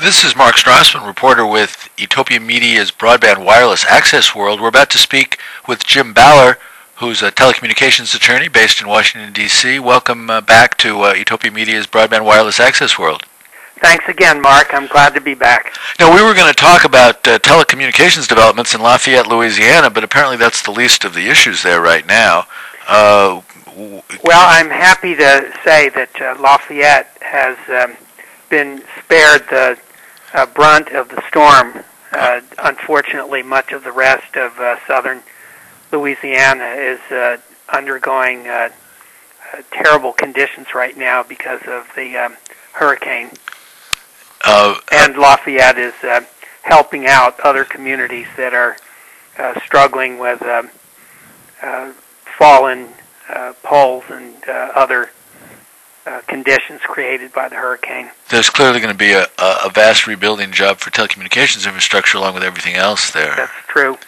This is Mark Strassman, reporter with Utopia Media's Broadband Wireless Access World. We're about to speak with Jim Baller, who's a telecommunications attorney based in Washington, D.C. Welcome back to Utopia Media's Broadband Wireless Access World. Thanks again, Mark. I'm glad to be back. Now, we were going to talk about telecommunications developments in Lafayette, Louisiana, but apparently that's the least of the issues there right now. Well, I'm happy to say that Lafayette has been spared the brunt of the storm. Unfortunately, much of the rest of southern Louisiana is undergoing terrible conditions right now because of the hurricane. And Lafayette is helping out other communities that are struggling with fallen poles and other conditions created by the hurricane. There's clearly going to be a vast rebuilding job for telecommunications infrastructure along with everything else there. That's true.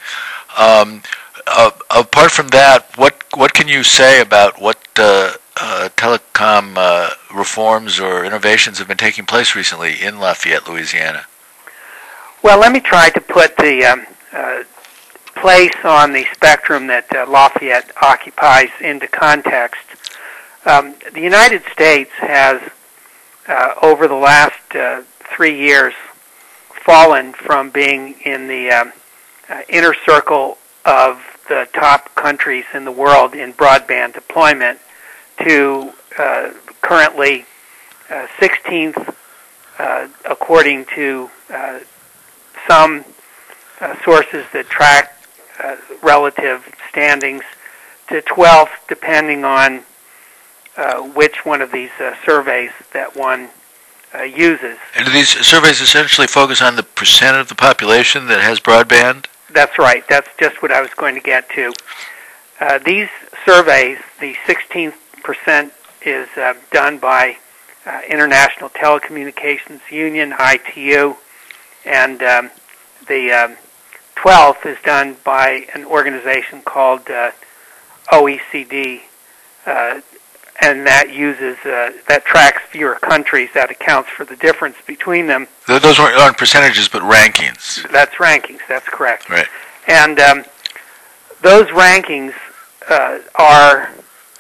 Apart from that, what can you say about what telecom reforms or innovations have been taking place recently in Lafayette, Louisiana? Well, let me try to put the place on the spectrum that Lafayette occupies into context. The United States has, over the last 3 years, fallen from being in the inner circle of the top countries in the world in broadband deployment to currently 16th, according to some sources that track relative standings, to 12th, depending on which one of these surveys that one uses. And do these surveys essentially focus on the percent of the population that has broadband? That's right. That's just what I was going to get to. These surveys, the 16th percent is done by International Telecommunications Union, ITU, and the 12th is done by an organization called OECD, and that uses that tracks fewer countries. That accounts for the difference between them. Those aren't percentages, but rankings. That's rankings. That's correct. Right. And those rankings are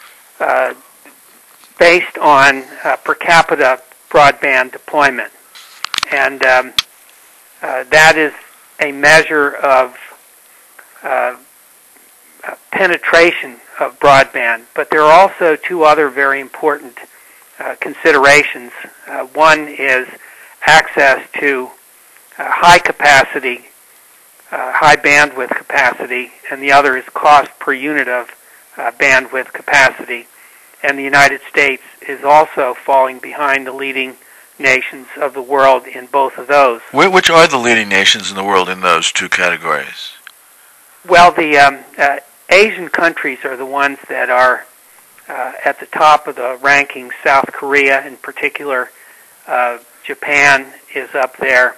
based on per capita broadband deployment, and that is a measure of penetration of broadband. But there are also two other very important considerations. One is access to high capacity, high bandwidth capacity, and the other is cost per unit of bandwidth capacity. And the United States is also falling behind the leading nations of the world in both of those. Which are the leading nations in the world in those two categories? Well, the Asian countries are the ones that are at the top of the rankings. South Korea, in particular, Japan is up there.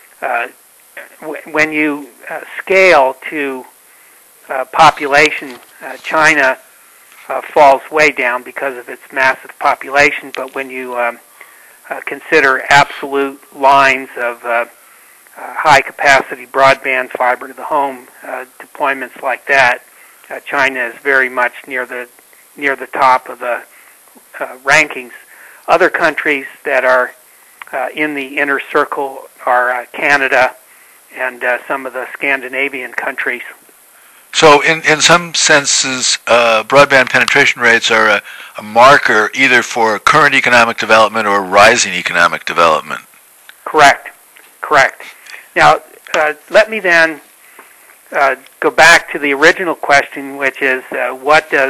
When you scale to population, China falls way down because of its massive population, but when you consider absolute lines of high-capacity broadband fiber to the home deployments like that, China is very much near the top of the rankings. Other countries that are in the inner circle are Canada and some of the Scandinavian countries. So in some senses, broadband penetration rates are a marker either for current economic development or rising economic development. Correct. Now, let me then go back to the original question, which is what does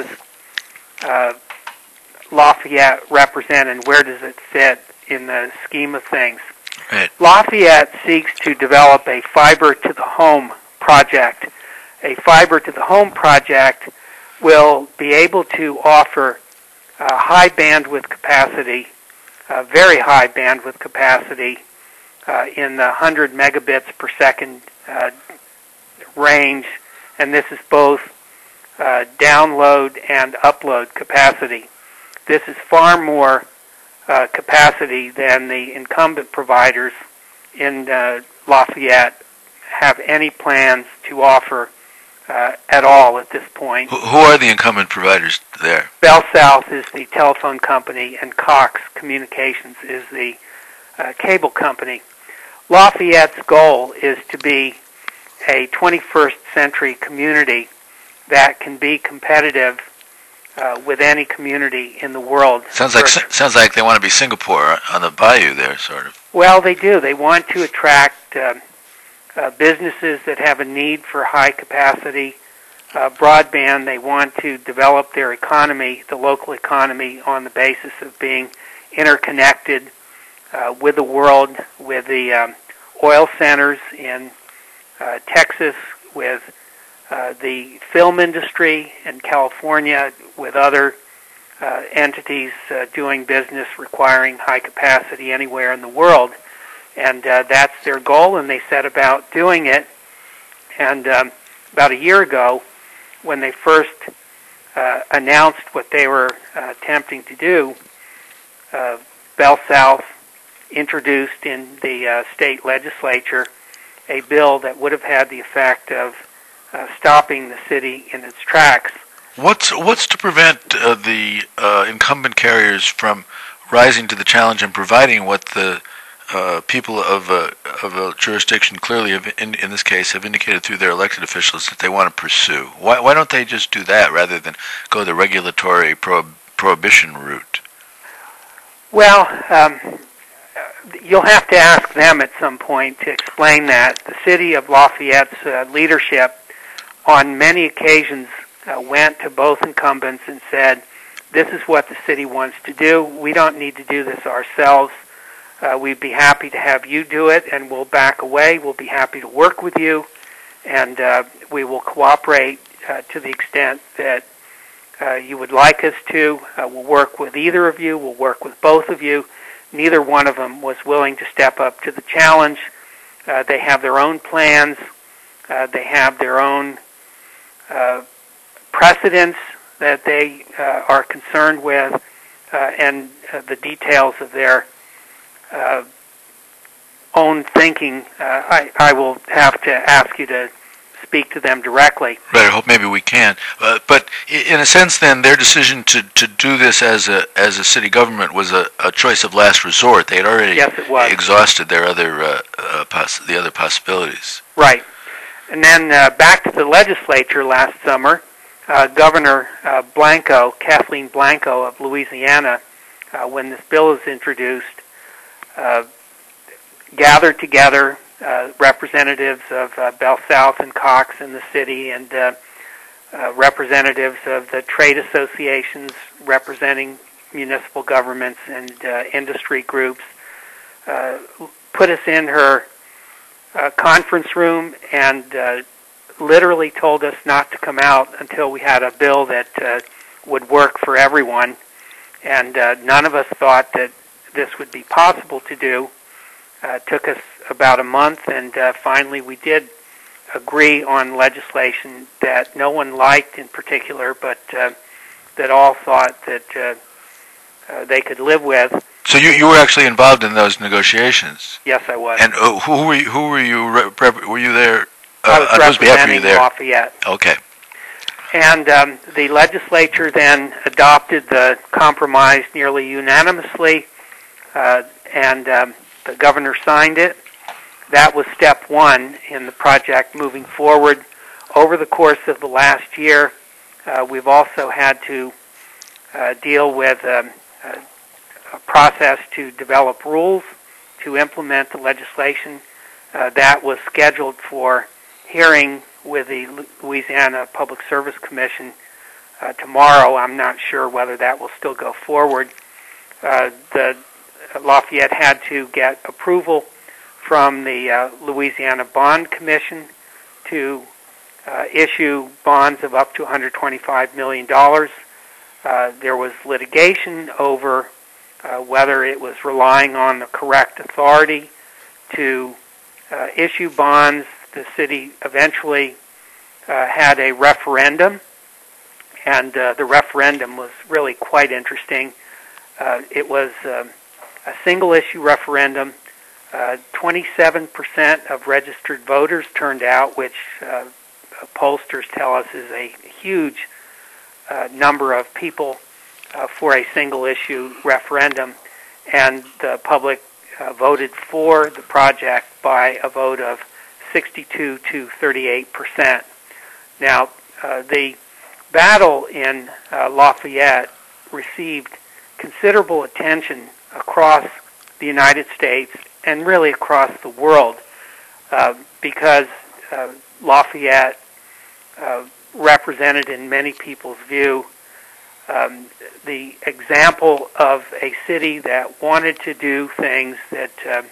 Lafayette represent and where does it fit in the scheme of things? Right. Lafayette seeks to develop a fiber-to-the-home project. A fiber-to-the-home project will be able to offer high bandwidth capacity, very high bandwidth capacity in the 100 megabits per second range, and this is both download and upload capacity. This is far more capacity than the incumbent providers in Lafayette have any plans to offer at all at this point. Who are the incumbent providers there? Bell South is the telephone company, and Cox Communications is the cable company. Lafayette's goal is to be a 21st century community that can be competitive with any community in the world. Sounds like they want to be Singapore on the bayou there, sort of. Well, they do. They want to attract businesses that have a need for high capacity broadband. They want to develop their economy, the local economy, on the basis of being interconnected with the world, with the oil centers in Texas, with the film industry in California, with other entities doing business requiring high capacity anywhere in the world. And that's their goal, and they set about doing it. And about a year ago, when they first announced what they were attempting to do, Bell South introduced in the state legislature a bill that would have had the effect of stopping the city in its tracks. What's to prevent the incumbent carriers from rising to the challenge and providing what the people of a jurisdiction clearly, in this case, have indicated through their elected officials that they want to pursue? Why don't they just do that rather than go the regulatory prohibition route? Well, you'll have to ask them at some point to explain that. The city of Lafayette's leadership on many occasions went to both incumbents and said, this is what the city wants to do. We don't need to do this ourselves. We'd be happy to have you do it, and we'll back away. We'll be happy to work with you, and we will cooperate to the extent that you would like us to. We'll work with either of you. We'll work with both of you. Neither one of them was willing to step up to the challenge. They have their own plans. They have their own precedents that they are concerned with, and the details of their own thinking. I will have to ask you to speak to them directly. Right, I hope maybe we can. But in a sense, then, their decision to do this as a city government was a choice of last resort. They had already exhausted their other the other possibilities. Right. And then back to the legislature last summer, Governor Blanco, Kathleen Blanco of Louisiana, when this bill was introduced, gathered together representatives of Bell South and Cox in the city, and representatives of the trade associations representing municipal governments and industry groups, put us in her conference room and literally told us not to come out until we had a bill that would work for everyone. And none of us thought that this would be possible to do. It took us about a month, and finally we did agree on legislation that no one liked in particular, but that all thought that they could live with. So you were actually involved in those negotiations? Yes, I was. And who were you? Were you there? I was representing Lafayette. Okay. And the legislature then adopted the compromise nearly unanimously, and the governor signed it. That was step one in the project moving forward. Over the course of the last year, we've also had to deal with a process to develop rules to implement the legislation. That was scheduled for hearing with the Louisiana Public Service Commission tomorrow. I'm not sure whether that will still go forward. The Lafayette had to get approval from the Louisiana Bond Commission to issue bonds of up to $125 million. There was litigation over whether it was relying on the correct authority to issue bonds. The city eventually had a referendum, and the referendum was really quite interesting. It was a single-issue referendum 27% of registered voters turned out, which pollsters tell us is a huge number of people for a single-issue referendum, and the public voted for the project by a vote of 62 to 38%. Now, the battle in Lafayette received considerable attention across the United States and really across the world because Lafayette represented, in many people's view, the example of a city that wanted to do things that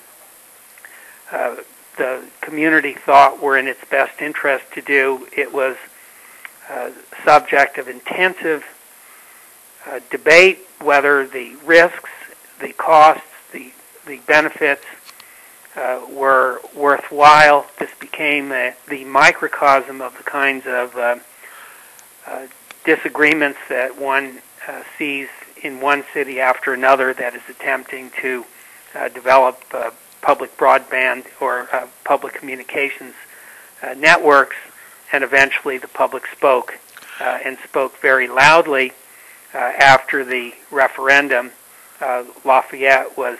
the community thought were in its best interest to do. It was subject of intensive debate whether the risks, the costs, the benefits were worthwhile. This became the microcosm of the kinds of disagreements that one sees in one city after another that is attempting to develop public broadband or public communications networks, and eventually the public spoke and spoke very loudly after the referendum. Lafayette was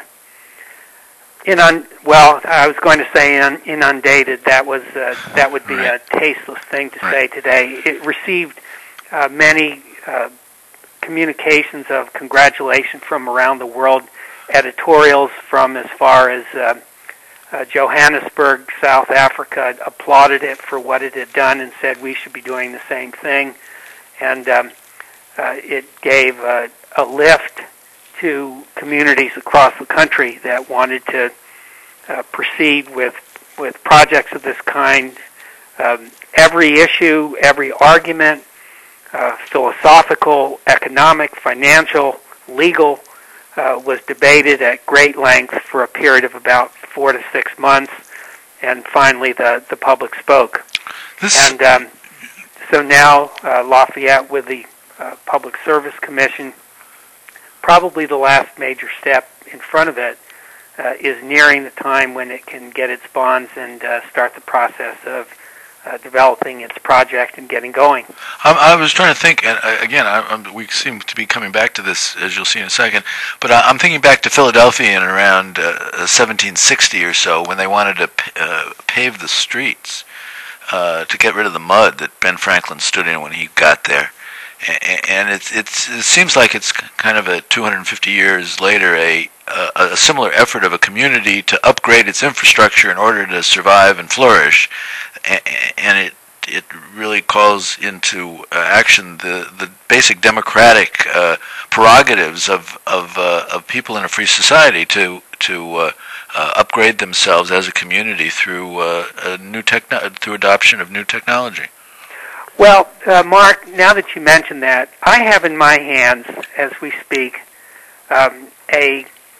I was going to say inundated. That would be a tasteless thing to say today. It received many communications of congratulation from around the world, editorials from as far as Johannesburg, South Africa, applauded it for what it had done and said we should be doing the same thing. And it gave a lift to communities across the country that wanted to proceed with projects of this kind. Every issue, every argument, philosophical, economic, financial, legal, was debated at great length for a period of about 4 to 6 months, and finally the public spoke. And so now Lafayette, with the Public Service Commission, probably the last major step in front of it, is nearing the time when it can get its bonds and start the process of developing its project and getting going. I was trying to think, and again, we seem to be coming back to this, as you'll see in a second, but I'm thinking back to Philadelphia in around 1760 or so, when they wanted to pave the streets to get rid of the mud that Ben Franklin stood in when he got there. And it seems like it's kind of 250 years later, a similar effort of a community to upgrade its infrastructure in order to survive and flourish, and it really calls into action the basic democratic prerogatives of people in a free society to upgrade themselves as a community through through adoption of new technology. Well, Mark, now that you mention that, I have in my hands, as we speak, a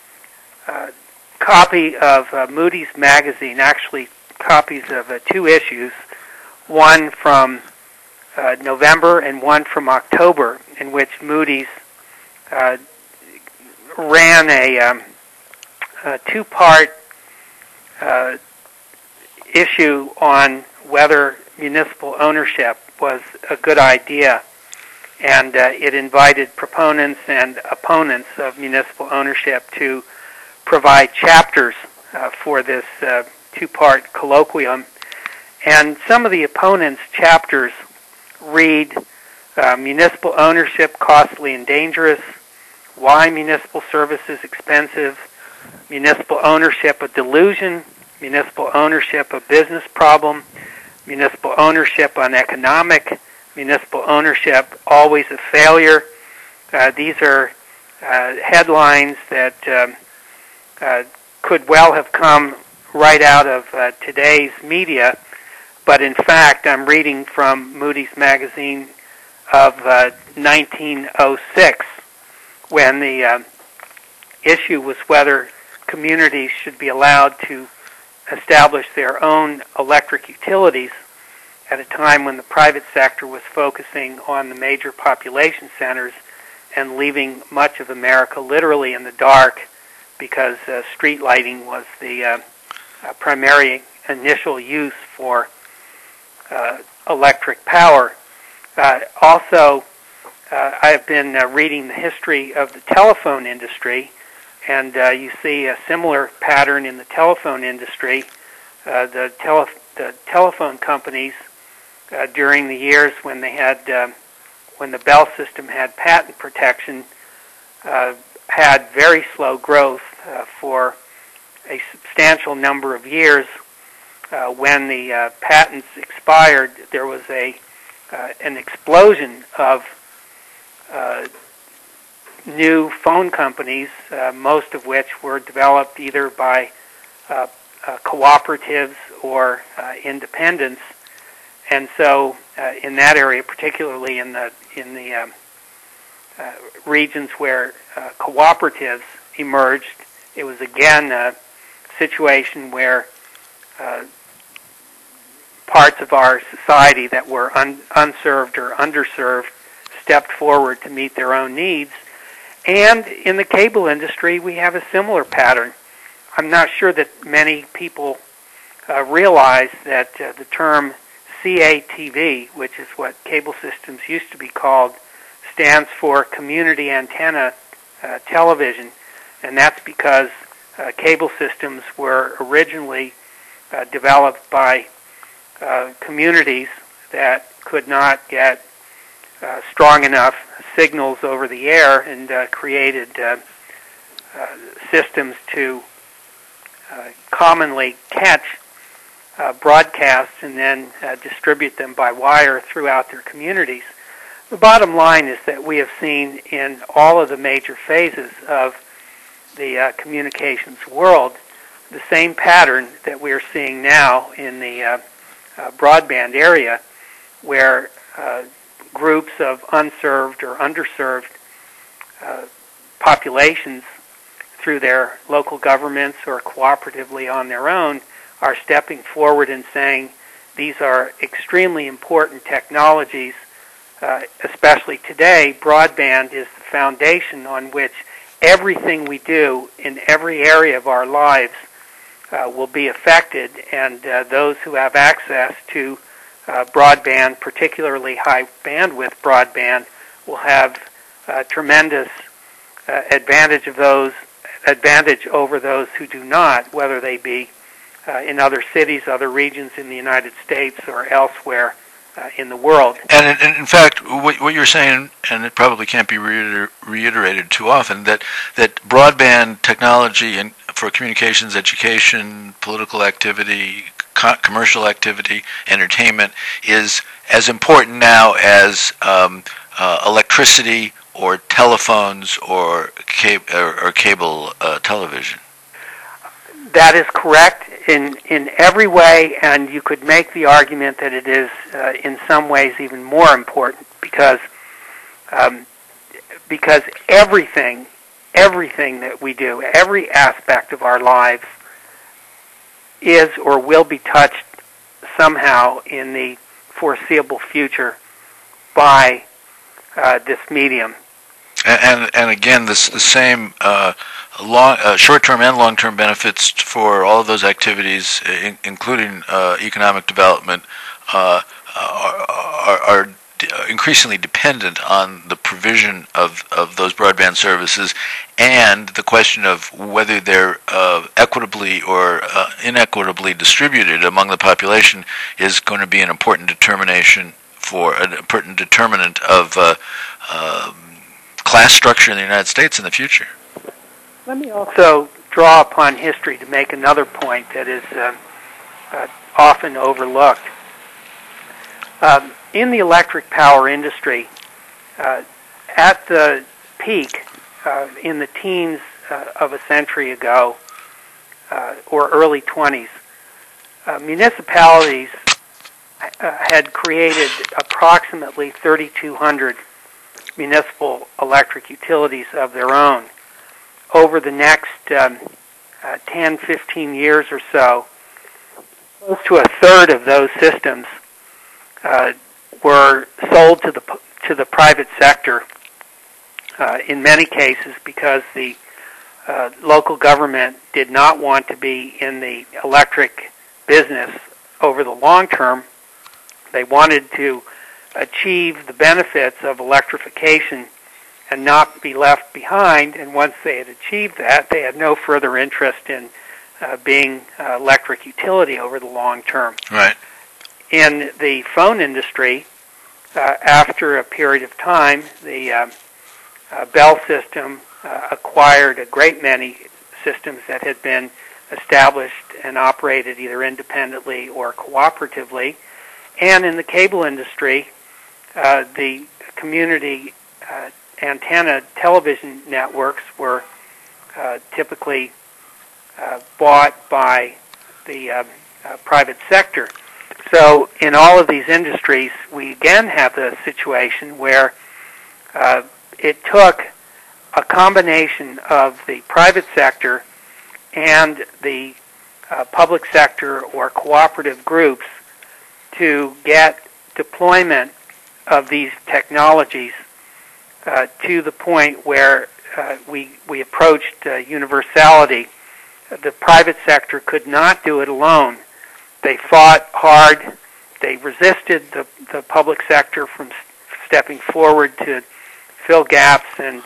copy of Moody's magazine, actually copies of 2 issues, one from November and one from October, in which Moody's ran a 2-part issue on whether municipal ownership was a good idea, and it invited proponents and opponents of municipal ownership to provide chapters for this 2-part colloquium. And some of the opponents' chapters read municipal ownership costly and dangerous, why municipal service is expensive, municipal ownership a delusion, municipal ownership a business problem, municipal ownership uneconomic, municipal ownership always a failure. These are headlines that could well have come right out of today's media, but in fact I'm reading from Moody's magazine of 1906, when the issue was whether communities should be allowed to establish their own electric utilities at a time when the private sector was focusing on the major population centers and leaving much of America literally in the dark because street lighting was the primary initial use for electric power. Also, I've been reading the history of the telephone industry, and you see a similar pattern in the telephone industry. The telephone companies, during the years when they had when the Bell system had patent protection, had very slow growth for a substantial number of years. When the patents expired, there was an explosion of new phone companies, most of which were developed either by cooperatives or independents. And so, in that area, particularly in the regions where cooperatives emerged, it was again a situation where parts of our society that were unserved or underserved stepped forward to meet their own needs. And in the cable industry, we have a similar pattern. I'm not sure that many people realize that the term CATV, which is what cable systems used to be called, stands for Community Antenna Television, and that's because cable systems were originally developed by communities that could not get strong enough signals over the air, and created systems to commonly catch broadcasts and then distribute them by wire throughout their communities. The bottom line is that we have seen in all of the major phases of the communications world the same pattern that we are seeing now in the broadband area, where groups of unserved or underserved populations, through their local governments or cooperatively on their own, are stepping forward and saying these are extremely important technologies. Especially today, broadband is the foundation on which everything we do in every area of our lives will be affected, and those who have access to broadband, particularly high bandwidth broadband, will have tremendous advantage over those who do not, whether they be in other cities, other regions in the United States, or elsewhere in the world. And in fact, what you're saying, and it probably can't be reiterated too often, that broadband technology and for communications, education, political activity, commercial activity, entertainment is as important now as electricity or telephones or cable television. That is correct in every way, and you could make the argument that it is in some ways even more important because everything that we do, every aspect of our lives, is or will be touched somehow in the foreseeable future by this medium. And again, the same short-term and long-term benefits for all of those activities, including economic development, are increasingly dependent on the provision of those broadband services, and the question of whether they're equitably or inequitably distributed among the population is going to be an important determinant of class structure in the United States in the future. Let me also draw upon history to make another point that is often overlooked. In the electric power industry, at the peak in the teens of a century ago, or early 20s, municipalities had created approximately 3,200 municipal electric utilities of their own. Over the next 10, 15 years or so, close to a third of those systems were sold to the private sector, in many cases because the local government did not want to be in the electric business over the long term. They wanted to achieve the benefits of electrification and not be left behind, and once they had achieved that, they had no further interest in being electric utility over the long term. Right. In the phone industry, after a period of time, the Bell system acquired a great many systems that had been established and operated either independently or cooperatively. And in the cable industry, the community antenna television networks were typically bought by the private sector. So in all of these industries, we again have the situation where it took a combination of the private sector and the public sector or cooperative groups to get deployment of these technologies to the point where we approached universality. The private sector could not do it alone. They fought hard. They resisted the public sector from stepping forward to fill gaps and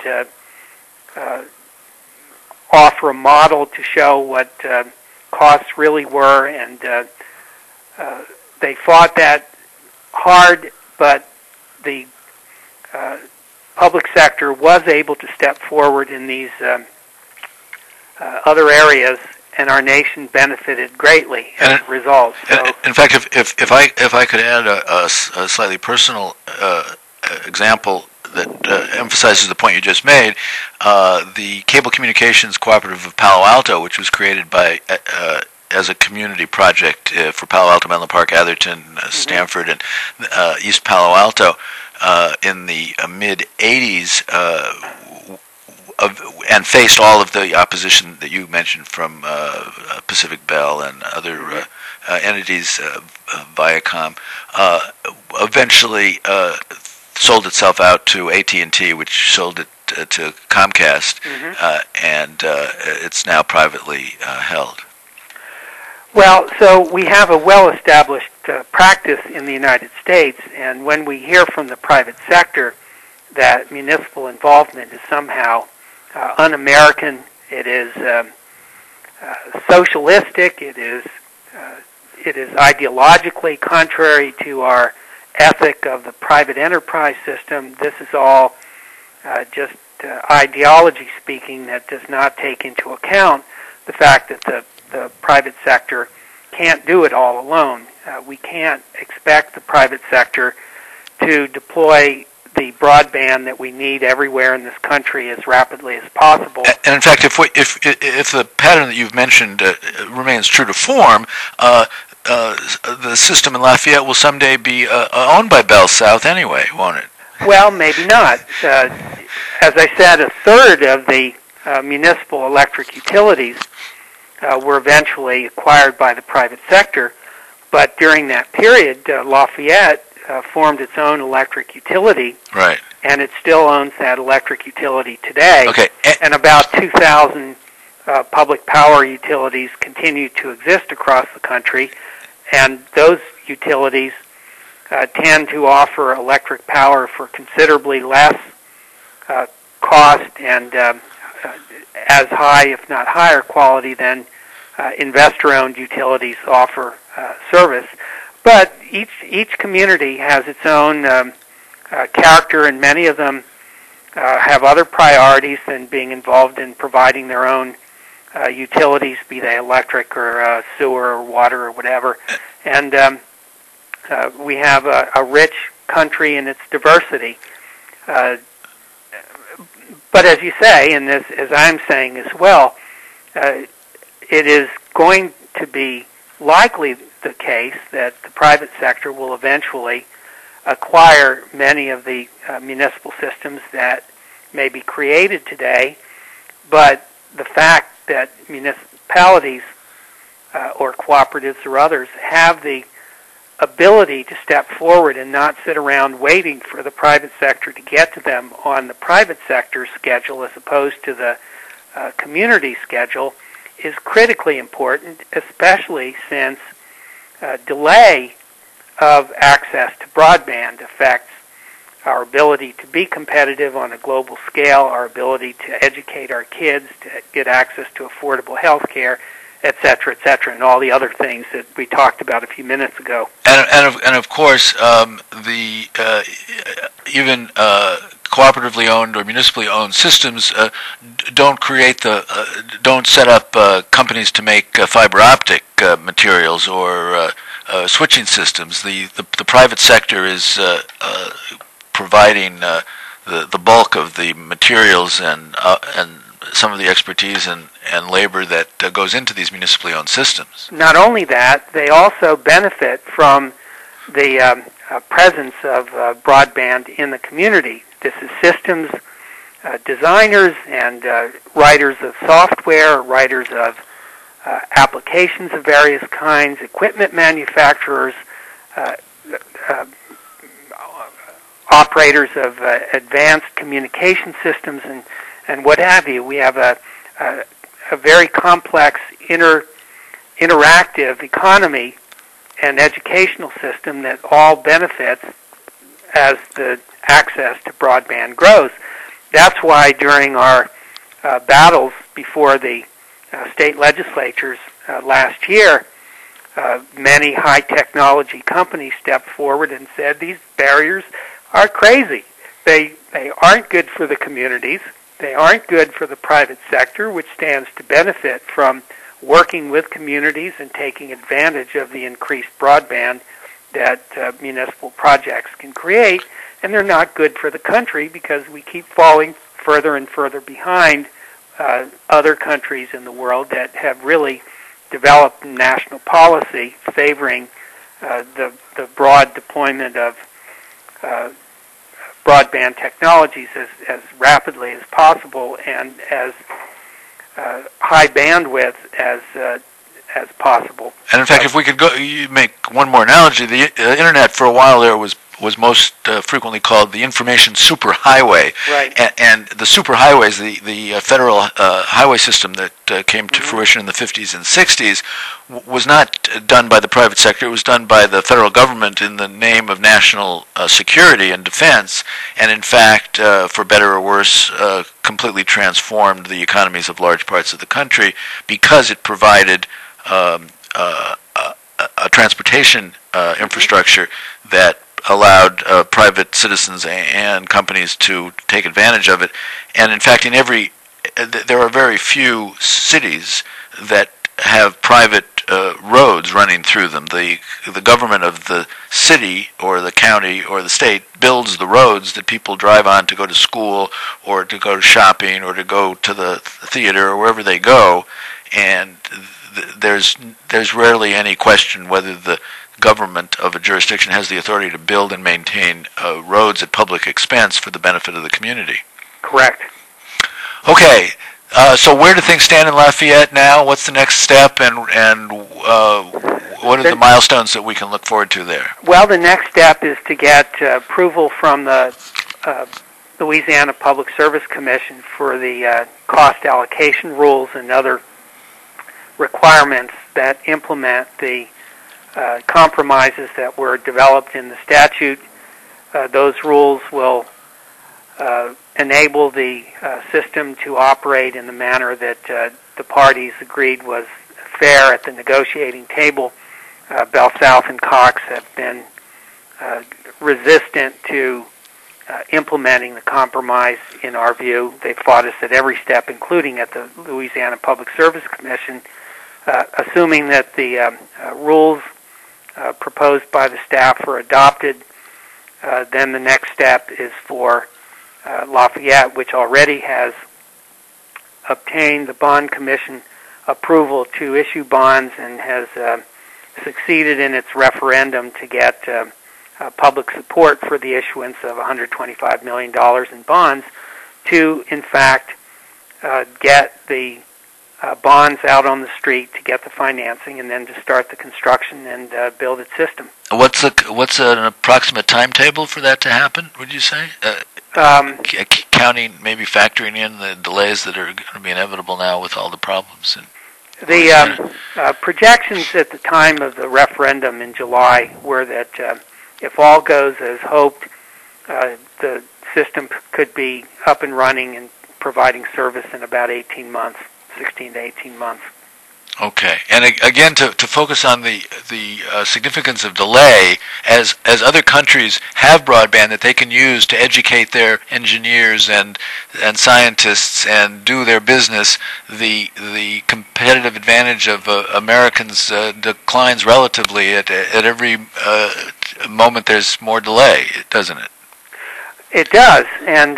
offer a model to show what costs really were, and they fought that hard, but the public sector was able to step forward in these other areas, and our nation benefited greatly as a result. So, in fact, if I could add a slightly personal example that emphasizes the point you just made, the Cable Communications Cooperative of Palo Alto, which was created by as a community project for Palo Alto, Menlo Park, Atherton, Stanford, and East Palo Alto in the mid-'80s, and faced all of the opposition that you mentioned from Pacific Bell and other entities, Viacom, eventually sold itself out to AT&T, which sold it to Comcast, and it's now privately held. Well, so we have a well-established practice in the United States, and when we hear from the private sector that municipal involvement is somehow un-American, it is socialistic, it is ideologically contrary to our ethic of the private enterprise system, this is all just ideology speaking that does not take into account the fact that the private sector can't do it all alone. We can't expect the private sector to deploy the broadband that we need everywhere in this country as rapidly as possible. And in fact, if the pattern that you've mentioned remains true to form, the system in Lafayette will someday be owned by Bell South anyway, won't it? Well, maybe not. As I said, a third of the municipal electric utilities were eventually acquired by the private sector, but during that period, Lafayette formed its own electric utility, right, and it still owns that electric utility today. Okay. And about 2,000 public power utilities continue to exist across the country, and those utilities tend to offer electric power for considerably less cost and as high, if not higher quality than investor-owned utilities offer service. But each community has its own character, and many of them have other priorities than being involved in providing their own utilities, be they electric or sewer or water or whatever. And we have a rich country in its diversity. But as you say, and as I'm saying as well, it is going to be likely the case that the private sector will eventually acquire many of the municipal systems that may be created today, but the fact that municipalities or cooperatives or others have the ability to step forward and not sit around waiting for the private sector to get to them on the private sector's schedule as opposed to the community schedule is critically important, especially since delay of access to broadband affects our ability to be competitive on a global scale, our ability to educate our kids, to get access to affordable health care, et cetera, and all the other things that we talked about a few minutes ago. And of course, even cooperatively owned or municipally owned systems don't set up companies to make fiber optic materials or switching systems. The private sector is providing the bulk of the materials and some of the expertise and labor that goes into these municipally owned systems. Not only that, they also benefit from the presence of broadband in the community. This is systems designers and writers of software, writers of applications of various kinds, equipment manufacturers, operators of advanced communication systems, and what have you. We have a very complex interactive economy and educational system that all benefits as the access to broadband grows. That's why during our battles before the state legislatures last year, many high technology companies stepped forward and said these barriers are crazy. They aren't good for the communities. They aren't good for the private sector, which stands to benefit from working with communities and taking advantage of the increased broadband that municipal projects can create. And they're not good for the country because we keep falling further and further behind other countries in the world that have really developed national policy favoring the broad deployment of broadband technologies as rapidly as possible and as high bandwidth as possible. And in fact, if we could make one more analogy, the internet for a while there was most frequently called the information superhighway. Right. And the superhighways, the federal highway system that came to fruition in the 50s and 60s, was not done by the private sector. It was done by the federal government in the name of national security and defense, and in fact, for better or worse, completely transformed the economies of large parts of the country because it provided a transportation infrastructure that allowed private citizens and companies to take advantage of it. And in fact, there are very few cities that have private roads running through them. The government of the city or the county or the state builds the roads that people drive on to go to school or to go to shopping or to go to the theater or wherever they go. And there's rarely any question whether the government of a jurisdiction has the authority to build and maintain roads at public expense for the benefit of the community. Correct. Okay, so where do things stand in Lafayette now? What's the next step, and what are the milestones that we can look forward to there? Well, the next step is to get approval from the Louisiana Public Service Commission for the cost allocation rules and other requirements that implement the compromises that were developed in the statute. Those rules will enable the system to operate in the manner that the parties agreed was fair at the negotiating table. Bell South and Cox have been resistant to implementing the compromise, in our view. They fought us at every step, including at the Louisiana Public Service Commission. Assuming that the rules proposed by the staff are adopted, then the next step is for Lafayette, which already has obtained the Bond Commission approval to issue bonds and has succeeded in its referendum to get public support for the issuance of $125 million in bonds to, in fact, get the bonds out on the street to get the financing and then to start the construction and build its system. What's an approximate timetable for that to happen, would you say? Counting, maybe factoring in the delays that are going to be inevitable now with all the problems. The projections at the time of the referendum in July were that if all goes as hoped, the system could be up and running and providing service in about 18 months, 16 to 18 months. Okay, and again, to focus on the significance of delay, as other countries have broadband that they can use to educate their engineers and scientists and do their business, the competitive advantage of Americans declines relatively at every moment. There's more delay, doesn't it? It does, and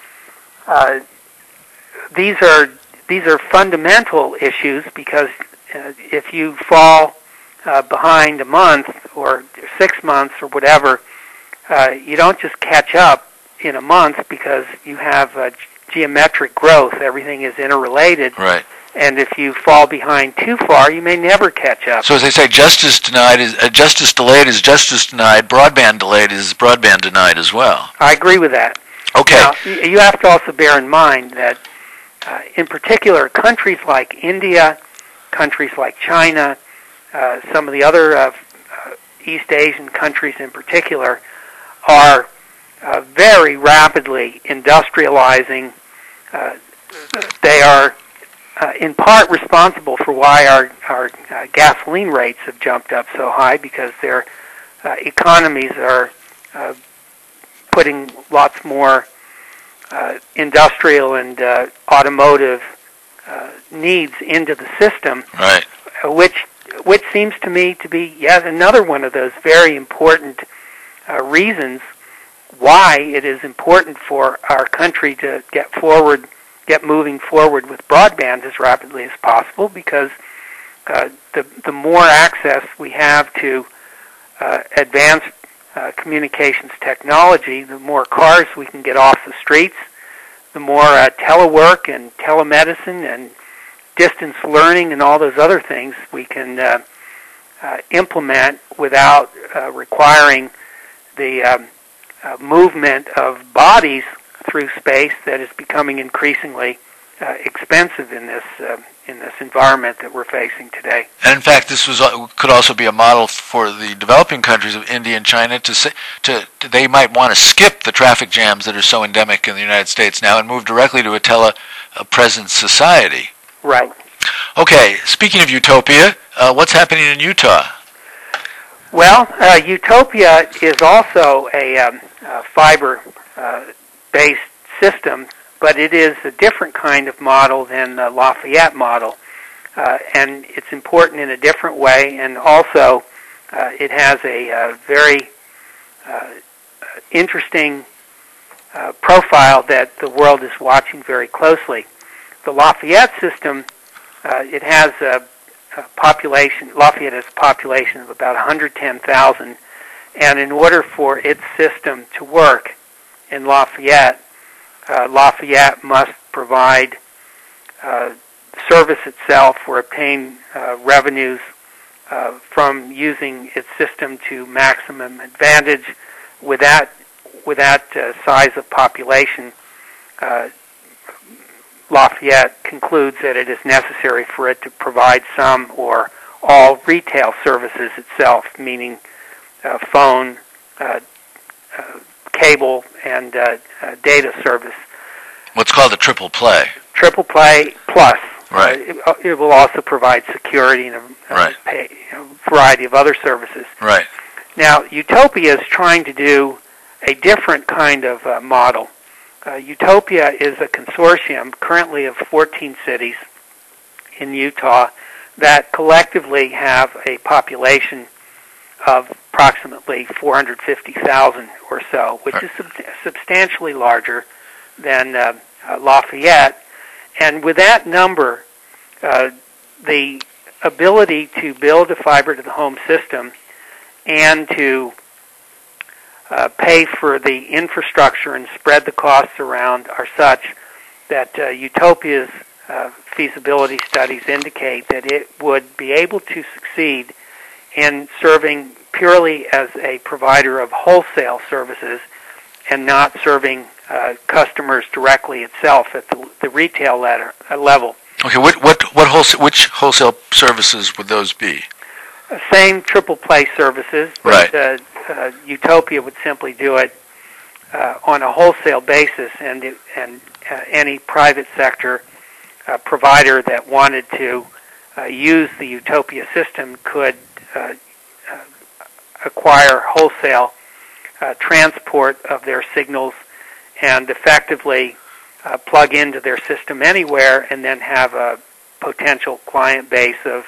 these are fundamental issues because if you fall behind a month or 6 months or whatever, you don't just catch up in a month because you have geometric growth. Everything is interrelated. Right. And if you fall behind too far, you may never catch up. So as they say, justice delayed is justice denied. Broadband delayed is broadband denied as well. I agree with that. Okay. Now, you have to also bear in mind that, in particular, countries like India, countries like China, some of the other East Asian countries in particular, are very rapidly industrializing. They are in part responsible for why our gasoline rates have jumped up so high, because their economies are putting lots more industrial and automotive needs into the system, right? Which seems to me to be yet another one of those very important reasons why it is important for our country to get moving forward with broadband as rapidly as possible, because the more access we have to advanced communications technology, the more cars we can get off the streets, the more telework and telemedicine and distance learning and all those other things we can implement without requiring the movement of bodies through space that is becoming increasingly expensive in this environment that we're facing today. And in fact, this could also be a model for the developing countries of India and China they might want to skip the traffic jams that are so endemic in the United States now and move directly to a telepresence society. Right. Okay, speaking of utopia, what's happening in Utah? Well, Utopia is also a fiber-based system, but it is a different kind of model than the Lafayette model, and it's important in a different way, and also it has a very interesting profile that the world is watching very closely. The Lafayette system, it has a population. Lafayette has a population of about 110,000, and in order for its system to work in Lafayette, Lafayette must provide service itself or obtain revenues from using its system to maximum advantage. With that size of population, Lafayette concludes that it is necessary for it to provide some or all retail services itself, meaning phone, cable, and data service. What's called a triple play. Triple play plus. Right. It will also provide security and a variety of other services. Right. Now, Utopia is trying to do a different kind of model. Utopia is a consortium currently of 14 cities in Utah that collectively have a population of approximately 450,000 or so, which is substantially larger than Lafayette. And with that number, the ability to build a fiber-to-the-home system and to pay for the infrastructure and spread the costs around are such that Utopia's feasibility studies indicate that it would be able to succeed in serving purely as a provider of wholesale services and not serving customers directly itself at the retail level. Okay, which wholesale services would those be? Same triple play services, but right. Utopia would simply do it on a wholesale basis, and any private sector provider that wanted to use the Utopia system could acquire wholesale transport of their signals and effectively plug into their system anywhere, and then have a potential client base of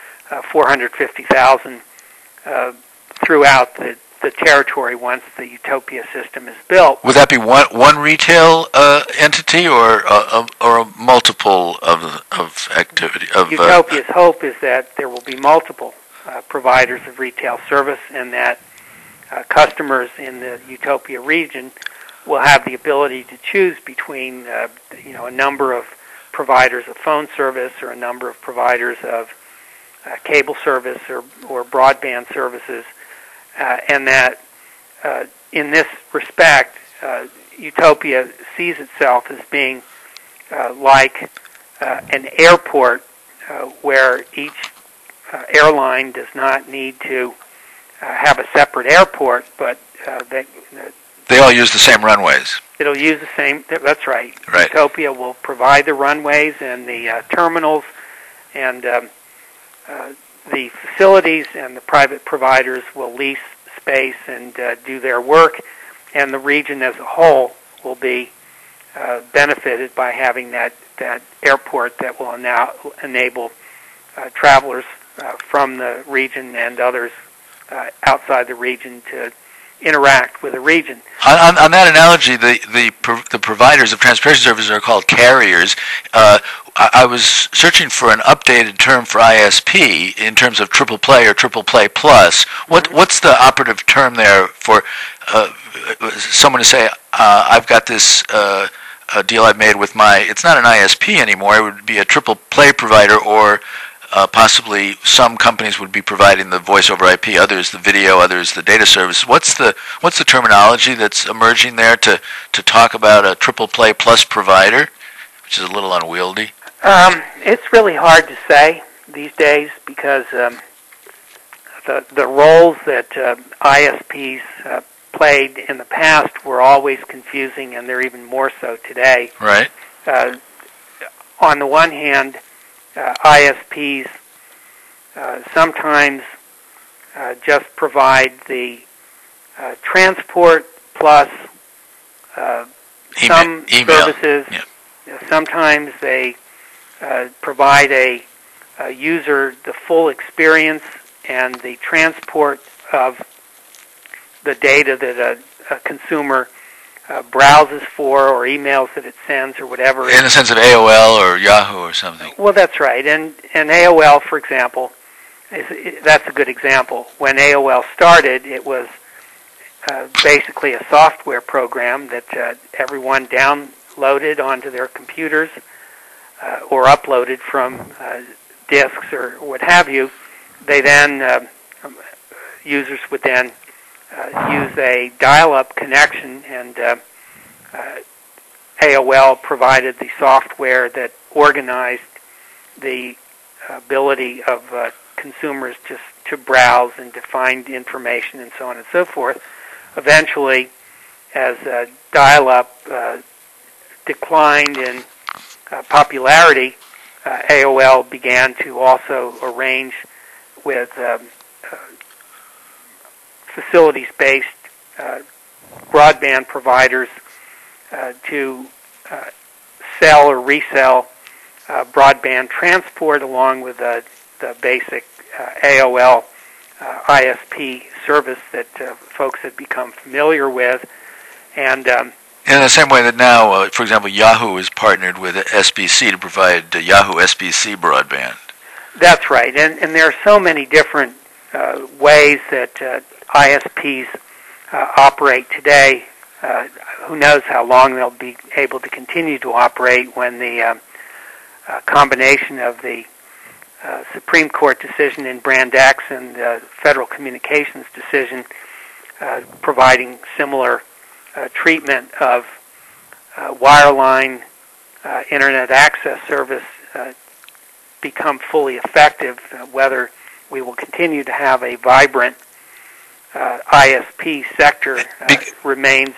450,000 throughout the territory once the Utopia system is built. Would that be one retail entity or a multiple of activity? Utopia's hope is that there will be multiple providers of retail service, and that customers in the Utopia region will have the ability to choose between a number of providers of phone service or a number of providers of cable service or broadband services, and that in this respect, Utopia sees itself as being like an airport where each airline does not need to have a separate airport, but they all use the same runways. It'll use the same. That's right. Right. Utopia will provide the runways and the terminals, and the facilities, and the private providers will lease space and do their work, and the region as a whole will be benefited by having that airport that will now enable travelers from the region and others outside the region to interact with the region. On that analogy, the providers of transportation services are called carriers. I was searching for an updated term for ISP in terms of triple play or triple play plus. What's the operative term there for someone to say, I've got this deal I've made with it's not an ISP anymore, it would be a triple play provider, or possibly some companies would be providing the voice over IP, others the video, others the data service. What's the terminology that's emerging there to talk about a triple play plus provider, which is a little unwieldy? It's really hard to say these days because the roles that ISPs played in the past were always confusing, and they're even more so today. Right. On the one hand, ISPs sometimes just provide the transport plus some email services. Yeah. Sometimes they provide a user the full experience and the transport of the data that a consumer browses for, or emails that it sends, or whatever. In the sense of AOL or Yahoo or something. Well, that's right. And AOL, for example, that's a good example. When AOL started, it was basically a software program that everyone downloaded onto their computers or uploaded from disks or what have you. They then, users would then use a dial-up connection, and AOL provided the software that organized the ability of consumers just to browse and to find information and so on and so forth. Eventually, as dial-up declined in popularity, AOL began to also arrange with facilities-based broadband providers to sell or resell broadband transport along with the basic AOL ISP service that folks had become familiar with. And in the same way that now, for example, Yahoo is partnered with SBC to provide Yahoo SBC broadband. That's right. And there are so many different ways that ISPs operate today. Who knows how long they'll be able to continue to operate when the combination of the Supreme Court decision in Brand X and the Federal Communications decision providing similar treatment of wireline internet access service become fully effective, whether we will continue to have a vibrant ISP sector remains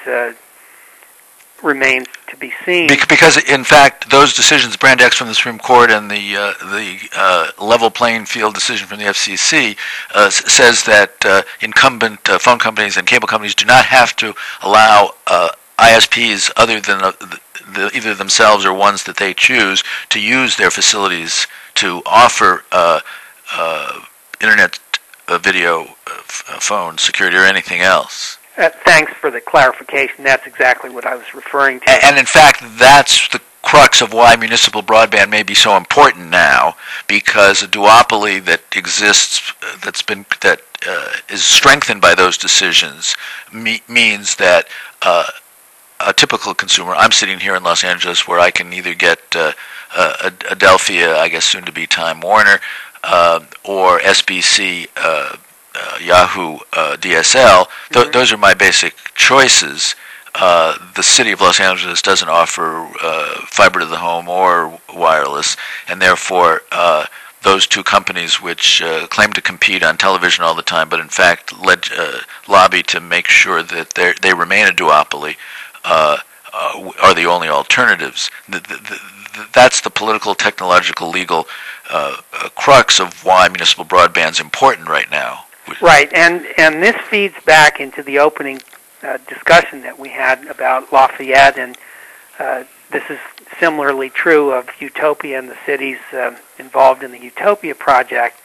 to be seen. Because, in fact, those decisions, Brand X from the Supreme Court and the level playing field decision from the FCC, says that incumbent phone companies and cable companies do not have to allow ISPs other than either themselves or ones that they choose to use their facilities to offer internet video, phone security, or anything else. Thanks for the clarification. That's exactly what I was referring to. And in fact, that's the crux of why municipal broadband may be so important now, because a duopoly that exists, that is strengthened by those decisions, means that a typical consumer. I'm sitting here in Los Angeles, where I can either get Adelphia, I guess soon to be Time Warner, or SBC. Yahoo DSL. Those are my basic choices. The city of Los Angeles doesn't offer fiber to the home or wireless, and therefore those two companies, which claim to compete on television all the time, but in fact lobby to make sure that they remain a duopoly, are the only alternatives. That's the political, technological, legal crux of why municipal broadband is important right now. Right, and this feeds back into the opening discussion that we had about Lafayette, and this is similarly true of Utopia and the cities involved in the Utopia project.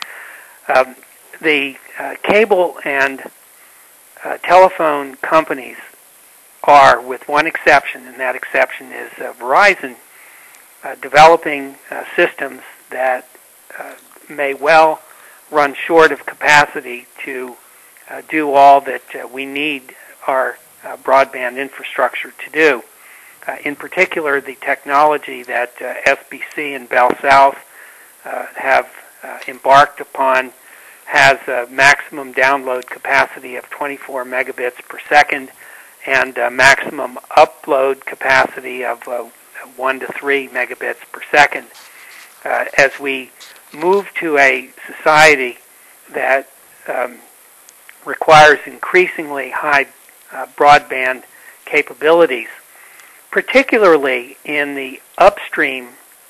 The cable and telephone companies are, with one exception, and that exception is Verizon, developing systems that may well run short of capacity to do all that we need our broadband infrastructure to do. In particular, the technology that SBC and Bell South have embarked upon has a maximum download capacity of 24 megabits per second and a maximum upload capacity of 1 to 3 megabits per second. As we move to a society that requires increasingly high broadband capabilities, particularly in the upstream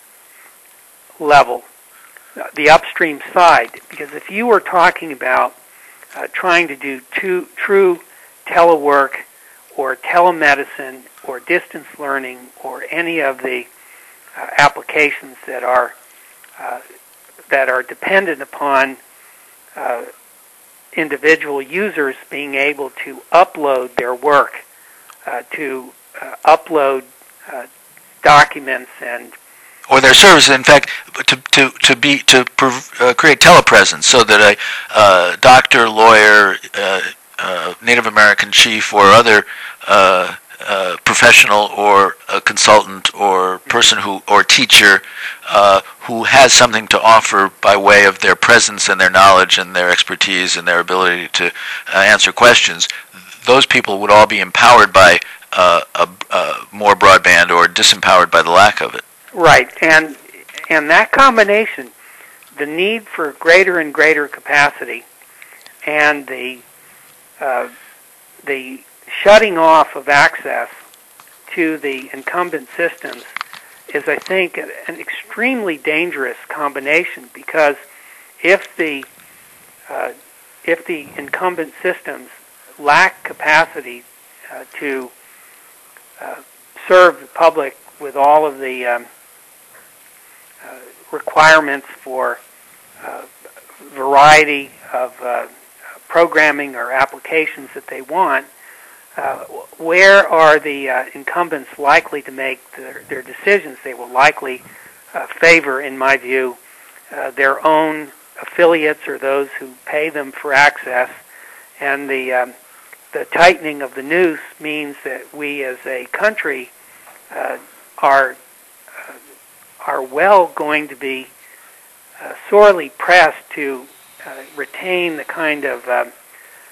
level, the upstream side, because if you were talking about trying to do true telework or telemedicine or distance learning or any of the applications that are dependent upon individual users being able to upload their work, to upload documents and or their services. In fact, to create telepresence, so that a doctor, lawyer, Native American chief, or other professional or a consultant or person or teacher who has something to offer by way of their presence and their knowledge and their expertise and their ability to answer questions, those people would all be empowered by more broadband or disempowered by the lack of it. Right, and that combination, the need for greater and greater capacity, and the shutting off of access to the incumbent systems is, I think, an extremely dangerous combination, because if the incumbent systems lack capacity to serve the public with all of the requirements for variety of programming or applications that they want, where are the incumbents likely to make their decisions? They will likely favor, in my view, their own affiliates or those who pay them for access, and the tightening of the noose means that we as a country are well going to be sorely pressed to retain the kind of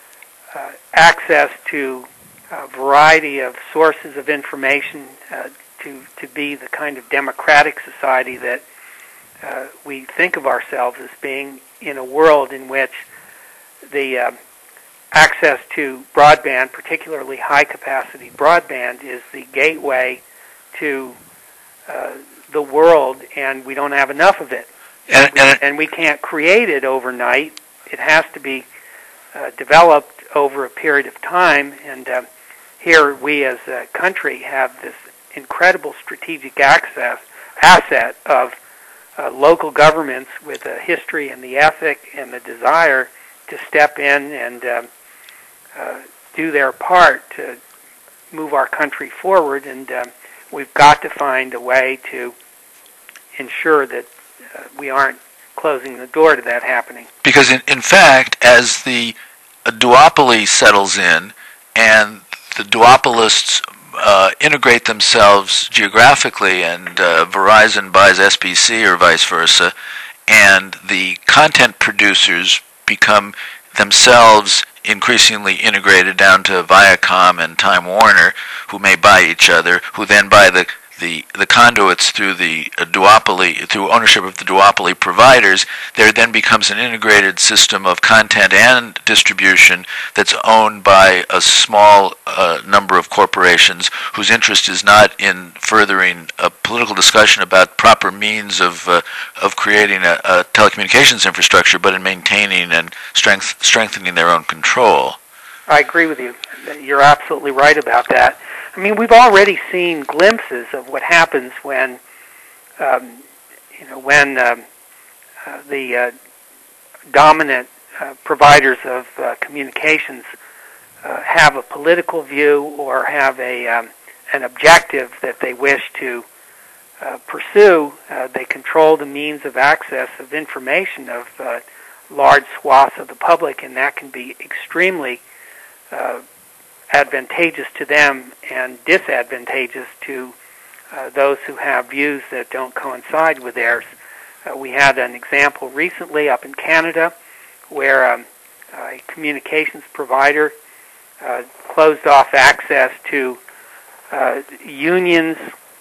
access to a variety of sources of information, to be the kind of democratic society that we think of ourselves as being, in a world in which the access to broadband, particularly high-capacity broadband, is the gateway to the world, and we don't have enough of it. And we can't create it overnight. It has to be developed over a period of time, and here we as a country have this incredible strategic asset of local governments with a history and the ethic and the desire to step in and do their part to move our country forward, and we've got to find a way to ensure that we aren't closing the door to that happening. Because in fact, as the duopoly settles in and the duopolists integrate themselves geographically, and Verizon buys SBC or vice versa, and the content producers become themselves increasingly integrated down to Viacom and Time Warner, who may buy each other, who then buy the conduits through the duopoly, through ownership of the duopoly providers. There then becomes an integrated system of content and distribution that's owned by a small number of corporations whose interest is not in furthering a political discussion about proper means of creating a telecommunications infrastructure, but in maintaining and strengthening their own control. I agree with you. You're absolutely right about that. I mean, we've already seen glimpses of what happens when, the dominant providers of communications have a political view or have an objective that they wish to pursue. They control the means of access of information of large swaths of the public, and that can be extremely advantageous to them and disadvantageous to those who have views that don't coincide with theirs. We had an example recently up in Canada where a communications provider closed off access to unions,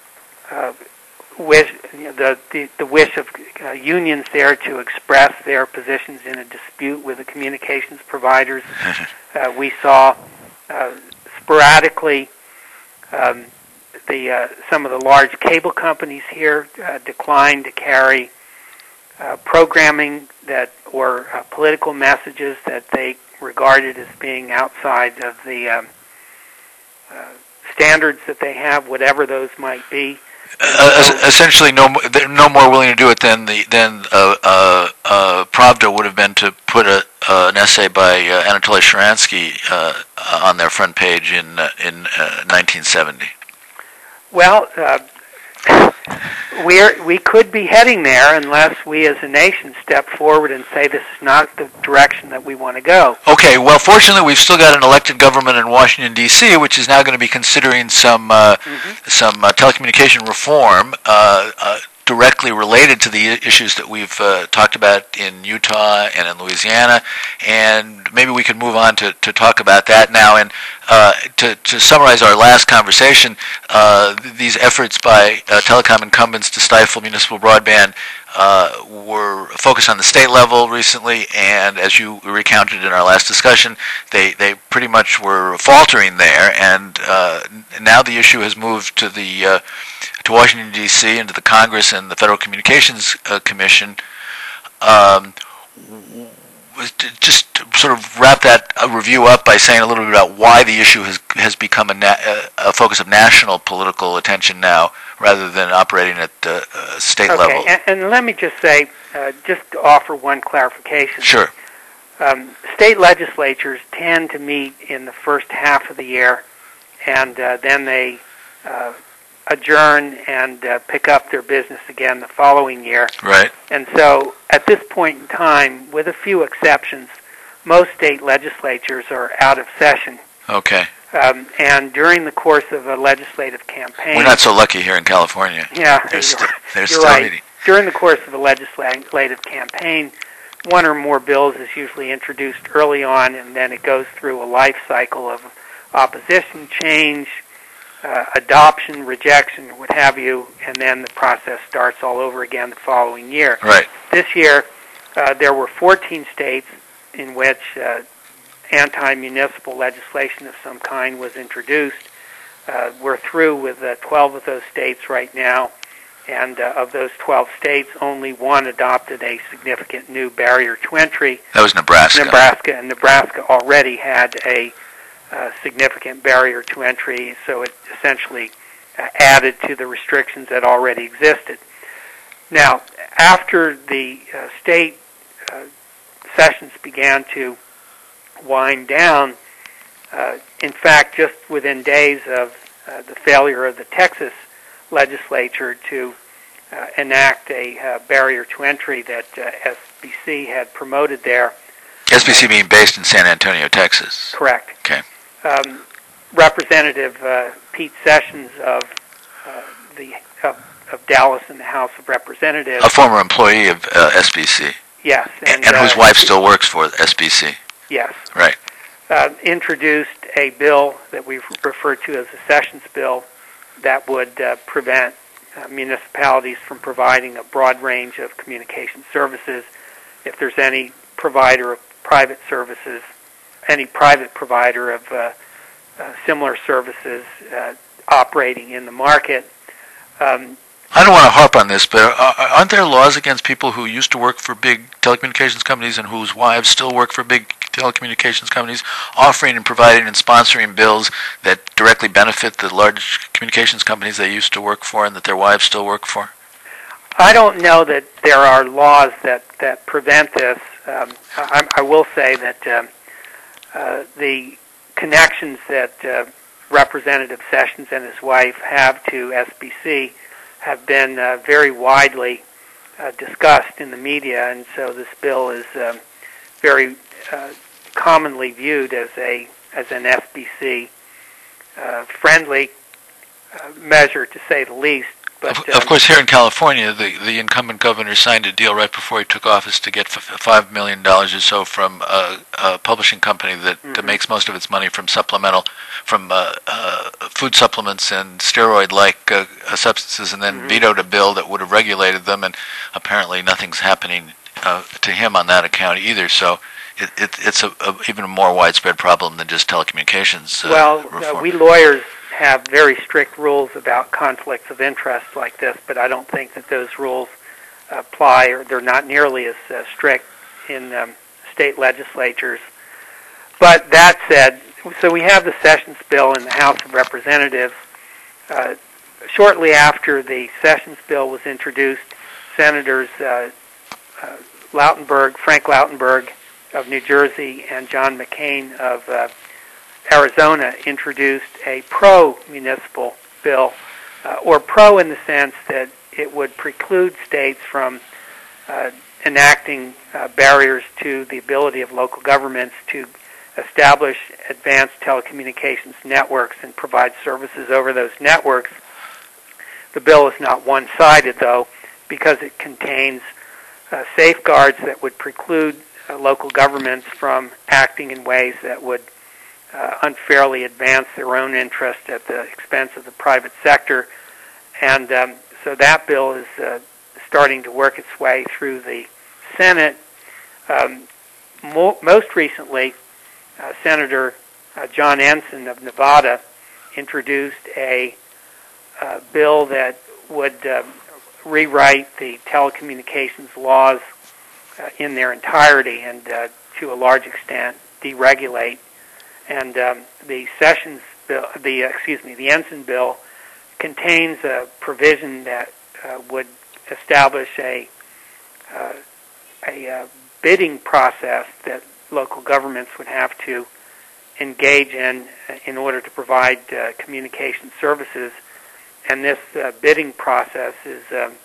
the wish of unions there to express their positions in a dispute with the communications providers. We saw sporadically some of the large cable companies here decline to carry programming that or political messages that they regarded as being outside of the standards that they have, whatever those might be. Essentially, they're no more willing to do it than Pravda would have been to put an essay by Anatoly Sharansky on their front page in 1970. Well, we could be heading there unless we as a nation step forward and say this is not the direction that we want to go. Okay, well, fortunately, we've still got an elected government in Washington, D.C., which is now going to be considering some telecommunication reform directly related to the issues that we've talked about in Utah and in Louisiana, and maybe we can move on to talk about that now. And to summarize our last conversation, these efforts by telecom incumbents to stifle municipal broadband were focused on the state level recently, and as you recounted in our last discussion, they pretty much were faltering there, and now the issue has moved to Washington, D.C., and to the Congress and the Federal Communications Commission. Just sort of wrap that review up by saying a little bit about why the issue has become a focus of national political attention now, rather than operating at the state level. Okay, and let me just say, just to offer one clarification. Sure. State legislatures tend to meet in the first half of the year, and then they adjourn and pick up their business again the following year. Right. And so at this point in time, with a few exceptions, most state legislatures are out of session. Okay. And during the course of a legislative campaign... We're not so lucky here in California. Yeah, they're you're still right. meeting. During the course of a legislative campaign, one or more bills is usually introduced early on, and then it goes through a life cycle of opposition, change, adoption, rejection, what have you, and then the process starts all over again the following year. Right. This year, there were 14 states in which anti-municipal legislation of some kind was introduced. We're through with 12 of those states right now, and of those 12 states, only one adopted a significant new barrier to entry. That was Nebraska. Nebraska already had a significant barrier to entry, so it essentially added to the restrictions that already existed. Now, after the state sessions began to wind down, in fact, just within days of the failure of the Texas legislature to enact a barrier to entry that SBC had promoted there. SBC being based in San Antonio, Texas. Correct. Okay. Representative Pete Sessions of Dallas in the House of Representatives. A former employee of SBC. Yes. And whose wife still works for SBC. Yes. Right. Introduced a bill that we refer to as the Sessions Bill that would prevent municipalities from providing a broad range of communication services. If there's any provider of private services, any private provider of similar services operating in the market. I don't want to harp on this, but aren't there laws against people who used to work for big telecommunications companies and whose wives still work for big telecommunications companies, offering and providing and sponsoring bills that directly benefit the large communications companies they used to work for and that their wives still work for? I don't know that there are laws that prevent this. I will say that the connections that Representative Sessions and his wife have to SBC have been very widely discussed in the media, and so this bill is very commonly viewed as an SBC friendly measure, to say the least. But, of course, here in California, the incumbent governor signed a deal right before he took office to get $5 million or so from a publishing company that makes most of its money from food supplements and steroid-like substances, and then vetoed a bill that would have regulated them, and apparently nothing's happening to him on that account either. So it's even a more widespread problem than just telecommunications reform. We lawyers have very strict rules about conflicts of interest like this, but I don't think that those rules apply, or they're not nearly as strict in state legislatures. But that said, so we have the Sessions Bill in the House of Representatives. Shortly after the Sessions Bill was introduced, Senators Frank Lautenberg of New Jersey and John McCain of Arizona introduced a pro-municipal bill, or pro in the sense that it would preclude states from enacting barriers to the ability of local governments to establish advanced telecommunications networks and provide services over those networks. The bill is not one-sided, though, because it contains safeguards that would preclude local governments from acting in ways that would unfairly advance their own interest at the expense of the private sector. And so that bill is starting to work its way through the Senate. Most recently, Senator John Ensign of Nevada introduced a bill that would rewrite the telecommunications laws in their entirety and to a large extent deregulate. And the Sessions bill, the Ensign bill, contains a provision that would establish a bidding process that local governments would have to engage in order to provide communication services. And this bidding process is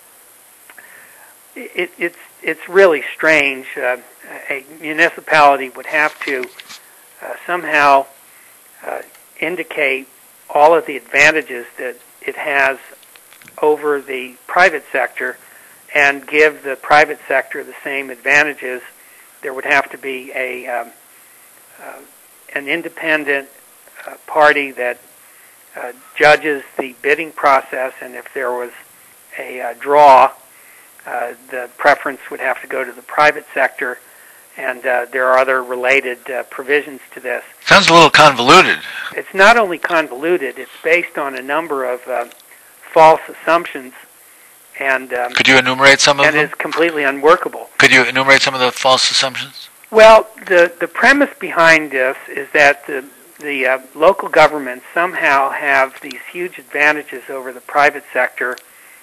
it's really strange. A municipality would have to somehow indicate all of the advantages that it has over the private sector and give the private sector the same advantages. There would have to be an independent party that judges the bidding process, and if there was a draw, the preference would have to go to the private sector, and there are other related provisions to this. Sounds a little convoluted. It's not only convoluted, it's based on a number of false assumptions, and could you enumerate some of them? And is completely unworkable. Could you enumerate some of the false assumptions? Well, the premise behind this is that the local governments somehow have these huge advantages over the private sector.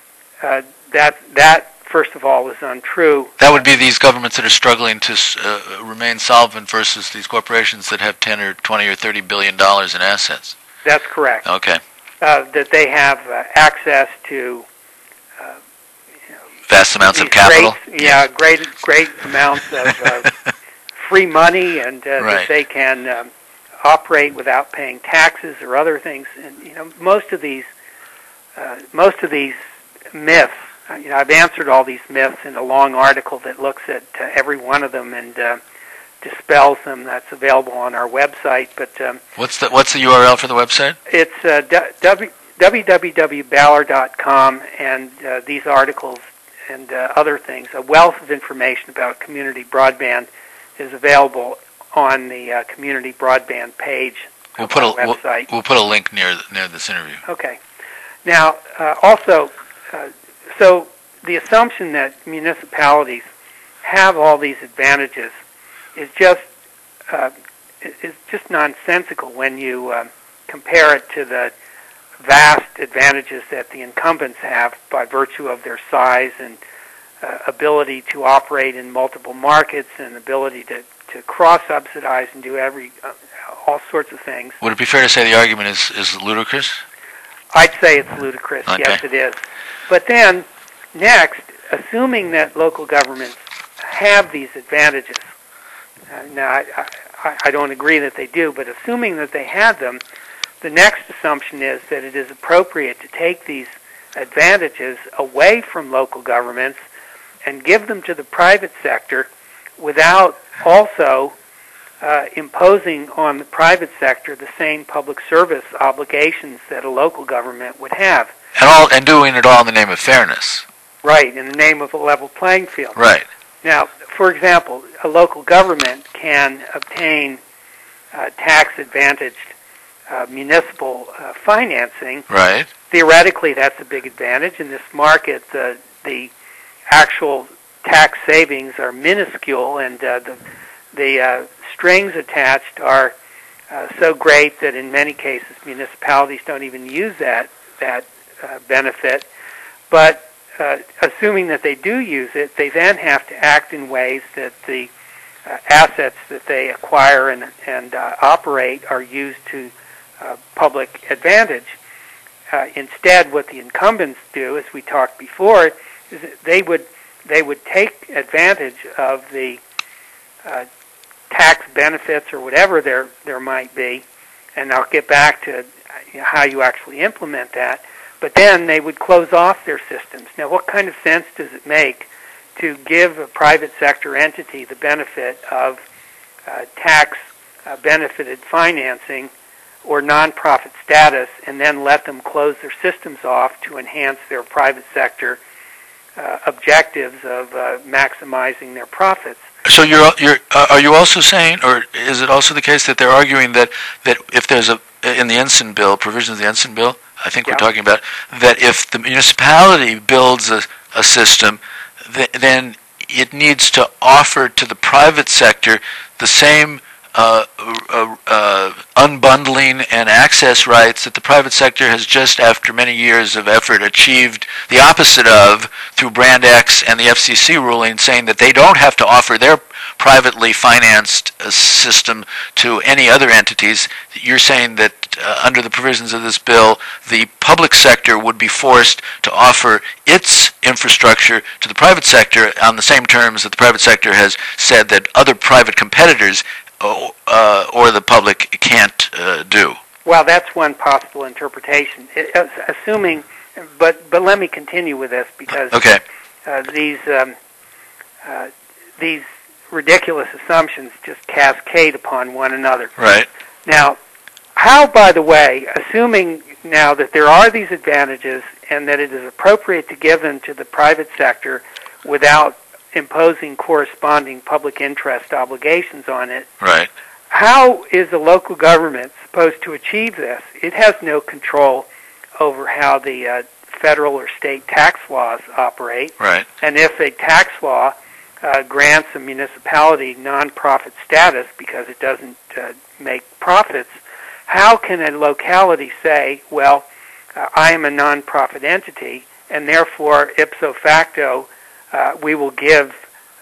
That first of all is untrue. That would be these governments that are struggling to remain solvent versus these corporations that have 10 or 20 or 30 billion dollars in assets. That's correct. Okay. That they have access to vast amounts of capital. Great amounts of free money, and that they can operate without paying taxes or other things. And most of these myths. I've answered all these myths in a long article that looks at every one of them and dispels them. That's available on our website. But what's the URL for the website? It's www.ballard.com, and these articles and other things, a wealth of information about community broadband is available on the community broadband page of our website. We'll put a link near this interview. Okay. Now, also, so the assumption that municipalities have all these advantages is just nonsensical when you compare it to the vast advantages that the incumbents have by virtue of their size and ability to operate in multiple markets and ability to cross-subsidize and do all sorts of things. Would it be fair to say the argument is ludicrous? I'd say it's ludicrous. Okay. Yes, it is. But then, next, assuming that local governments have these advantages, now I don't agree that they do, but assuming that they have them, the next assumption is that it is appropriate to take these advantages away from local governments and give them to the private sector without also imposing on the private sector the same public service obligations that a local government would have. And doing it all in the name of fairness. Right, in the name of a level playing field. Right. Now, for example, a local government can obtain tax-advantaged municipal financing. Right. Theoretically, that's a big advantage. In this market, the actual tax savings are minuscule, and the strings attached are so great that in many cases municipalities don't even use that benefit. But assuming that they do use it, they then have to act in ways that the assets that they acquire and operate are used to public advantage. Instead, what the incumbents do, as we talked before, is that they would take advantage of the tax benefits or whatever there might be, and I'll get back to how you actually implement that, but then they would close off their systems. Now, what kind of sense does it make to give a private sector entity the benefit of tax-benefited financing or nonprofit status and then let them close their systems off to enhance their private sector objectives of maximizing their profits? So are you also saying, or is it also the case that they're arguing that if there's in the Ensign bill, provisions of the Ensign bill, I think we're talking about, that if the municipality builds a system, then it needs to offer to the private sector the same unbundling and access rights that the private sector has just, after many years of effort, achieved the opposite of through Brand X and the FCC ruling, saying that they don't have to offer their privately financed system to any other entities. You're saying that under the provisions of this bill, the public sector would be forced to offer its infrastructure to the private sector on the same terms that the private sector has said that other private competitors or the public can't do. Well, that's one possible interpretation. Assuming, but let me continue with this because these ridiculous assumptions just cascade upon one another. Right. Now, how, by the way, assuming now that there are these advantages and that it is appropriate to give them to the private sector without imposing corresponding public interest obligations on it. Right. How is a local government supposed to achieve this? It has no control over how the federal or state tax laws operate. Right. And if a tax law grants a municipality nonprofit status because it doesn't make profits, how can a locality say, well, I am a nonprofit entity, and therefore, ipso facto, we will give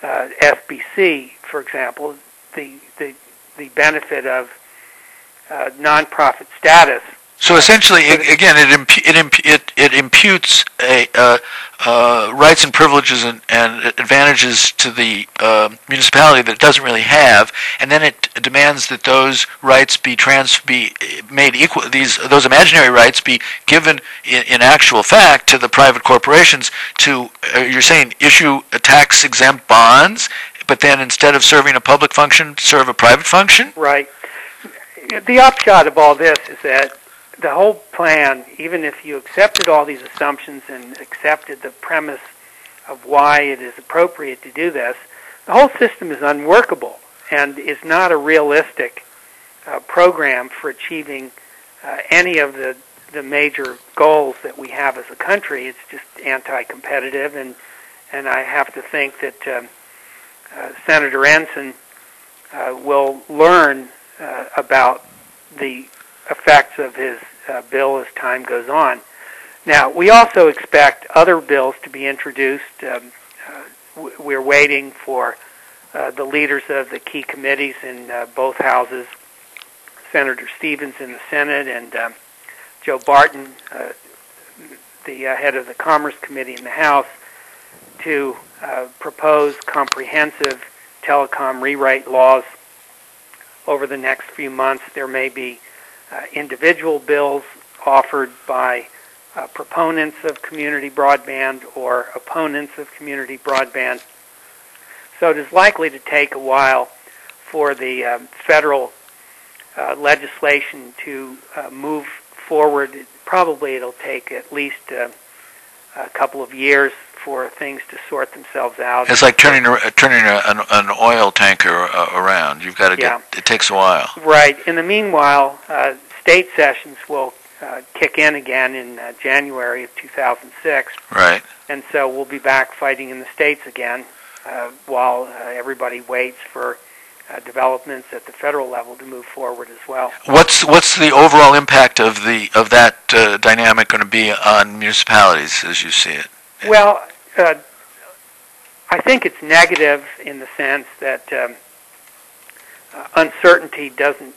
SBC, for example, the benefit of nonprofit status. So essentially, again, it imputes rights and privileges and advantages to the municipality that it doesn't really have, and then it demands that those rights be made equal. Those imaginary rights be given in actual fact to the private corporations to, you're saying, issue tax-exempt bonds, but then instead of serving a public function, serve a private function? Right. The upshot of all this is that the whole plan, even if you accepted all these assumptions and accepted the premise of why it is appropriate to do this, the whole system is unworkable and is not a realistic program for achieving any of the major goals that we have as a country. It's just anti-competitive, and I have to think that Senator Ensign will learn about the effects of his bill as time goes on. Now, we also expect other bills to be introduced. We're waiting for the leaders of the key committees in both houses, Senator Stevens in the Senate and Joe Barton, the head of the Commerce Committee in the House, to propose comprehensive telecom rewrite laws. Over the next few months, there may be individual bills offered by proponents of community broadband or opponents of community broadband. So it is likely to take a while for the federal legislation to move forward. Probably it'll take at least a couple of years for things to sort themselves out. It's like turning an oil tanker around. You've got to get. It takes a while. Right. In the meanwhile, state sessions will kick in again in January of 2006. Right. And so we'll be back fighting in the states again while everybody waits for developments at the federal level to move forward as well. What's the overall impact of that dynamic going to be on municipalities as you see it? Well, I think it's negative in the sense that uncertainty doesn't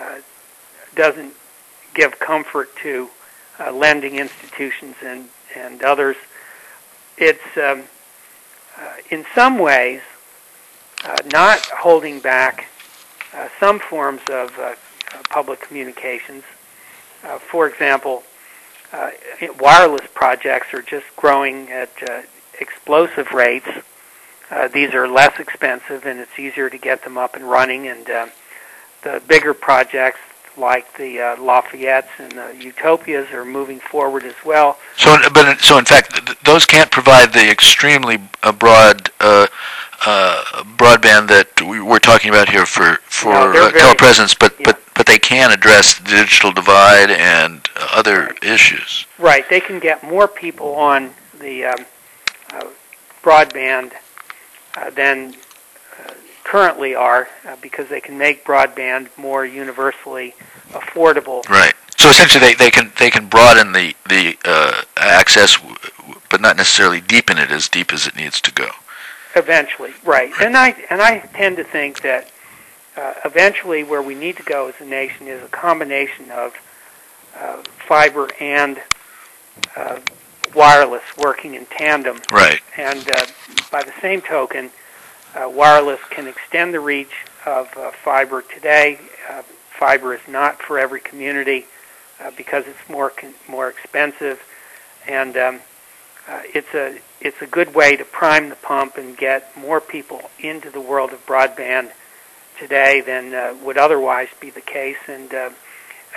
give comfort to lending institutions and others. It's in some ways not holding back some forms of public communications. For example, wireless projects are just growing at explosive rates. These are less expensive, and it's easier to get them up and running. And the bigger projects, like the Lafayettes and the Utopias, are moving forward as well. So in fact, those can't provide the extremely broad broadband that we're talking about here for telepresence, but they can address the digital divide and other issues. Right. They can get more people on the broadband than currently are because they can make broadband more universally affordable. Right. So essentially, they can broaden the access, but not necessarily deepen it as deep as it needs to go. Eventually, right. And I tend to think that eventually where we need to go as a nation is a combination of fiber and wireless working in tandem. Right. And by the same token, wireless can extend the reach of fiber today. Fiber is not for every community because it's more expensive, and it's a good way to prime the pump and get more people into the world of broadband today than would otherwise be the case. And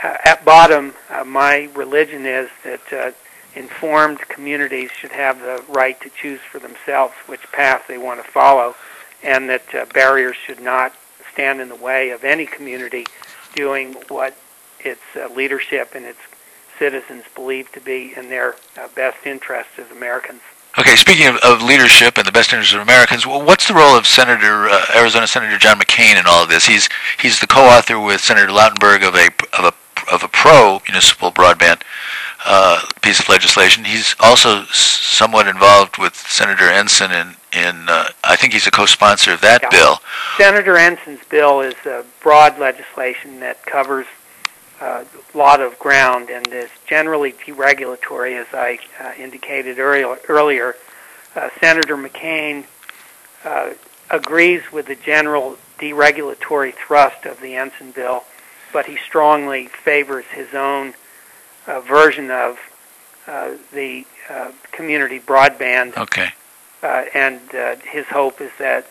at bottom, my religion is that informed communities should have the right to choose for themselves which path they want to follow, and that barriers should not stand in the way of any community doing what its leadership and its citizens believe to be in their best interests as Americans. Okay, speaking of leadership and the best interests of Americans, what's the role of Arizona Senator John McCain in all of this? He's the co-author with Senator Lautenberg of a pro-municipal broadband piece of legislation. He's also somewhat involved with Senator Ensign in I think he's a co-sponsor of that bill. Senator Ensign's bill is broad legislation that covers a lot of ground and is generally deregulatory, as I indicated earlier. Senator McCain agrees with the general deregulatory thrust of the Ensign bill, but he strongly favors his own version of the community broadband. Okay. And his hope is that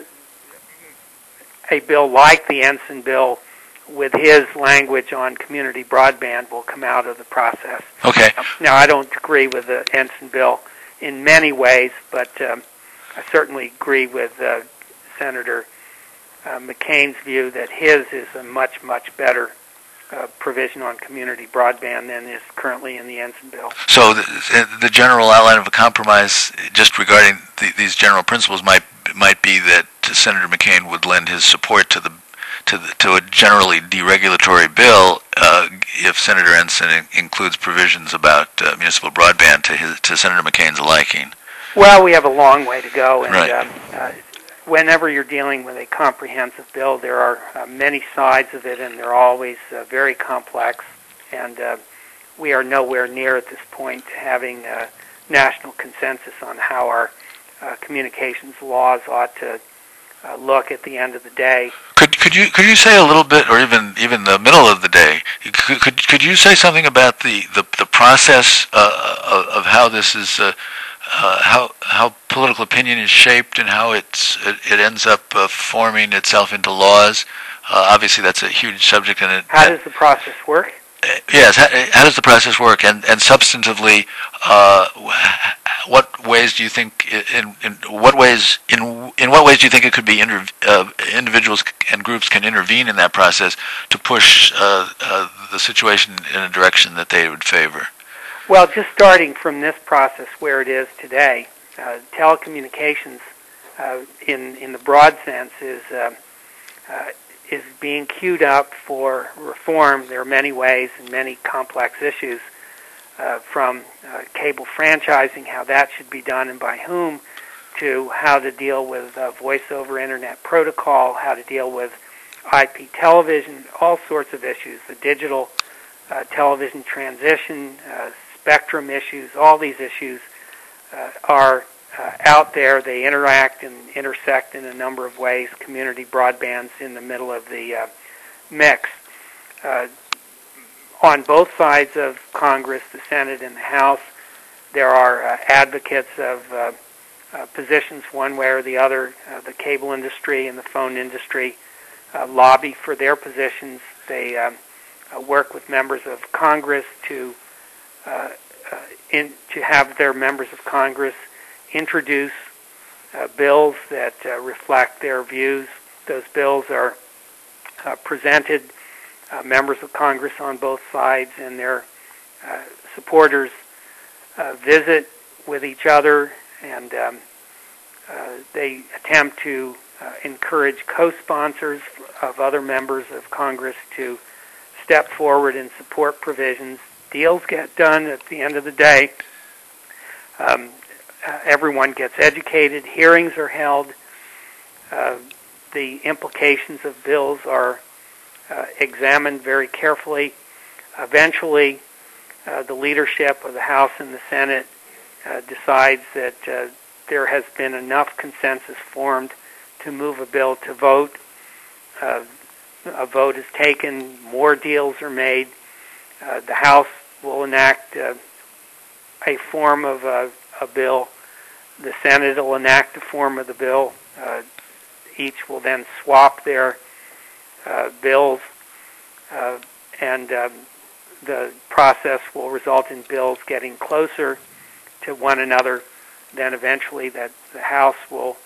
a bill like the Ensign bill with his language on community broadband will come out of the process. Okay. Now, I don't agree with the Ensign bill in many ways, but I certainly agree with Senator McCain's view that his is a much, much better provision on community broadband than is currently in the Ensign bill. So the general outline of a compromise, just regarding these general principles, might be that Senator McCain would lend his support to a generally deregulatory bill if Senator Ensign includes provisions about municipal broadband to Senator McCain's liking. Well, we have a long way to go, and right. Whenever you're dealing with a comprehensive bill, there are many sides of it, and they're always very complex, and we are nowhere near at this point having national consensus on how our communications laws ought to look at the end of the day. Could you say a little bit, or even the middle of the day? Could you say something about the process of how this is how political opinion is shaped and how it ends up forming itself into laws? Obviously, that's a huge subject. And how does the process work? Yes. How does the process work? And substantively, what ways do you think? In what ways do you think it could be individuals and groups can intervene in that process to push the situation in a direction that they would favor? Well, just starting from this process where it is today, telecommunications, in the broad sense, is being queued up for reform. There are many ways and many complex issues, from cable franchising, how that should be done and by whom, to how to deal with voice over internet protocol, how to deal with IP television, all sorts of issues, the digital television transition, spectrum issues. All these issues are out there. They interact and intersect in a number of ways. Community broadband's in the middle of the mix. On both sides of Congress, the Senate and the House, there are advocates of positions one way or the other. The cable industry and the phone industry lobby for their positions. They work with members of Congress to have their members of Congress introduce bills that reflect their views. Those bills are presented. Members of Congress on both sides and their supporters visit with each other, and they attempt to encourage co-sponsors of other members of Congress to step forward and support provisions. Deals get done at the end of the day. Everyone gets educated. Hearings are held. The implications of bills are examined very carefully. Eventually, the leadership of the House and the Senate decides that there has been enough consensus formed to move a bill to vote. A vote is taken. More deals are made. The House will enact a form of a bill. The Senate will enact a form of the bill. Each will then swap their bills, and the process will result in bills getting closer to one another. Then eventually that the House will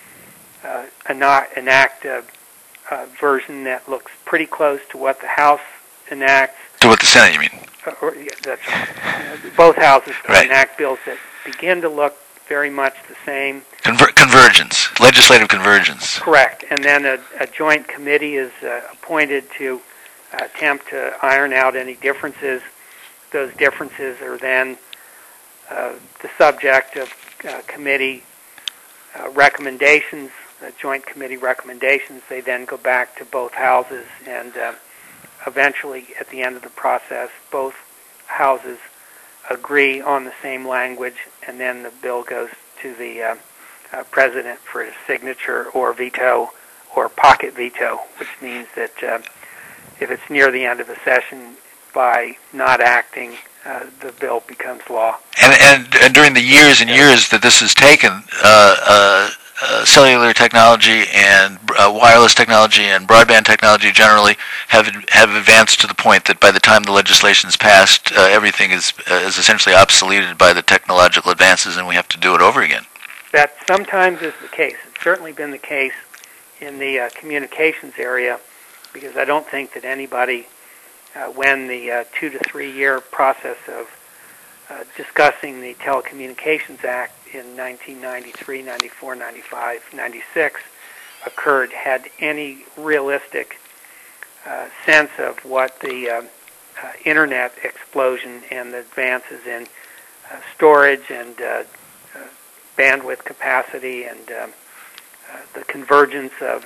enact a version that looks pretty close to what the House enacts. To what the Senate, you mean? That's right. Both houses Right. enact bills that begin to look very much the same. Convergence, legislative convergence. Correct. And then a joint committee is appointed to attempt to iron out any differences. Those differences are then the subject of committee recommendations, joint committee recommendations. They then go back to both houses, and eventually, at the end of the process, both houses agree on the same language, and then the bill goes to the president for his signature or veto or pocket veto, which means that if it's near the end of a session, by not acting, the bill becomes law. And during the years and years that this has taken, cellular technology and wireless technology and broadband technology generally have advanced to the point that by the time the legislation is passed, everything is essentially obsoleted by the technological advances, and we have to do it over again. That sometimes is the case. It's certainly been the case in the communications area, because I don't think that anybody, when the 2 to 3 year process of discussing the Telecommunications Act in 1993, 94, 95, 96 occurred, had any realistic sense of what the Internet explosion and the advances in storage and bandwidth capacity and the convergence of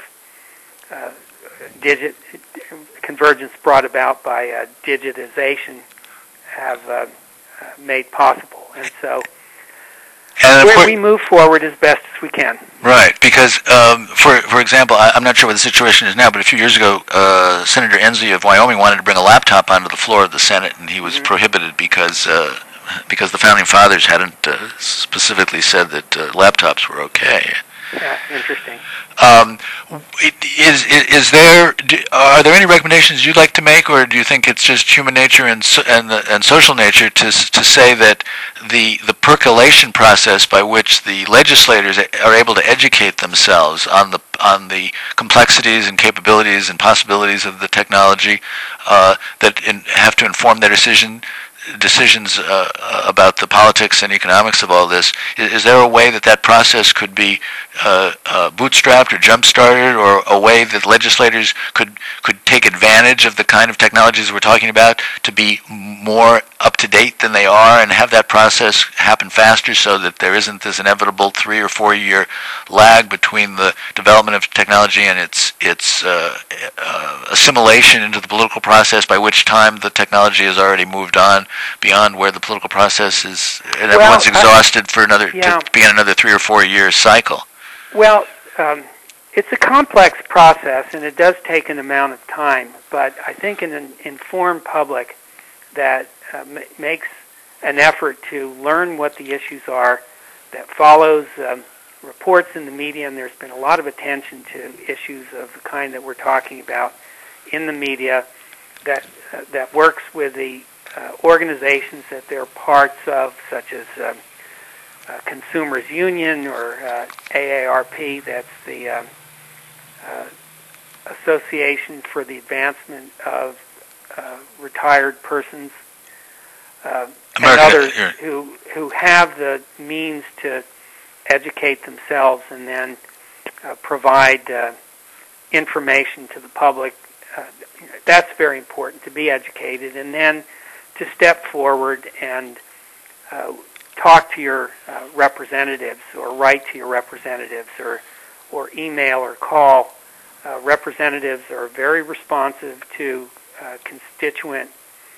convergence brought about by digitization have made possible. And so we move forward as best as we can. Right, because, for example, I'm not sure what the situation is now, but a few years ago, Senator Enzi of Wyoming wanted to bring a laptop onto the floor of the Senate, and he was prohibited because the Founding Fathers hadn't specifically said that laptops were okay. Yeah, interesting. Are there any recommendations you'd like to make, or do you think it's just human nature and social nature to say that the percolation process by which the legislators are able to educate themselves on the complexities and capabilities and possibilities of the technology that have to inform their decisions about the politics and economics of all this, is there a way that process could be bootstrapped or jump-started, or a way that legislators could take advantage of the kind of technologies we're talking about to be more up-to-date than they are, and have that process happen faster so that there isn't this inevitable 3 or 4 year lag between the development of technology and its assimilation into the political process, by which time the technology has already moved on beyond where the political process is, and everyone's exhausted to begin another 3 or 4 year cycle? Well, it's a complex process, and it does take an amount of time, but I think an informed public that makes an effort to learn what the issues are, that follows reports in the media, and there's been a lot of attention to issues of the kind that we're talking about in the media, that works with the organizations that they're parts of, such as Consumers Union or AARP, that's the Association for the Advancement of Retired Persons, and others who have the means to educate themselves and then provide information to the public. That's very important, to be educated, and then to step forward and talk to your representatives, or write to your representatives, or email or call. Representatives are very responsive to constituent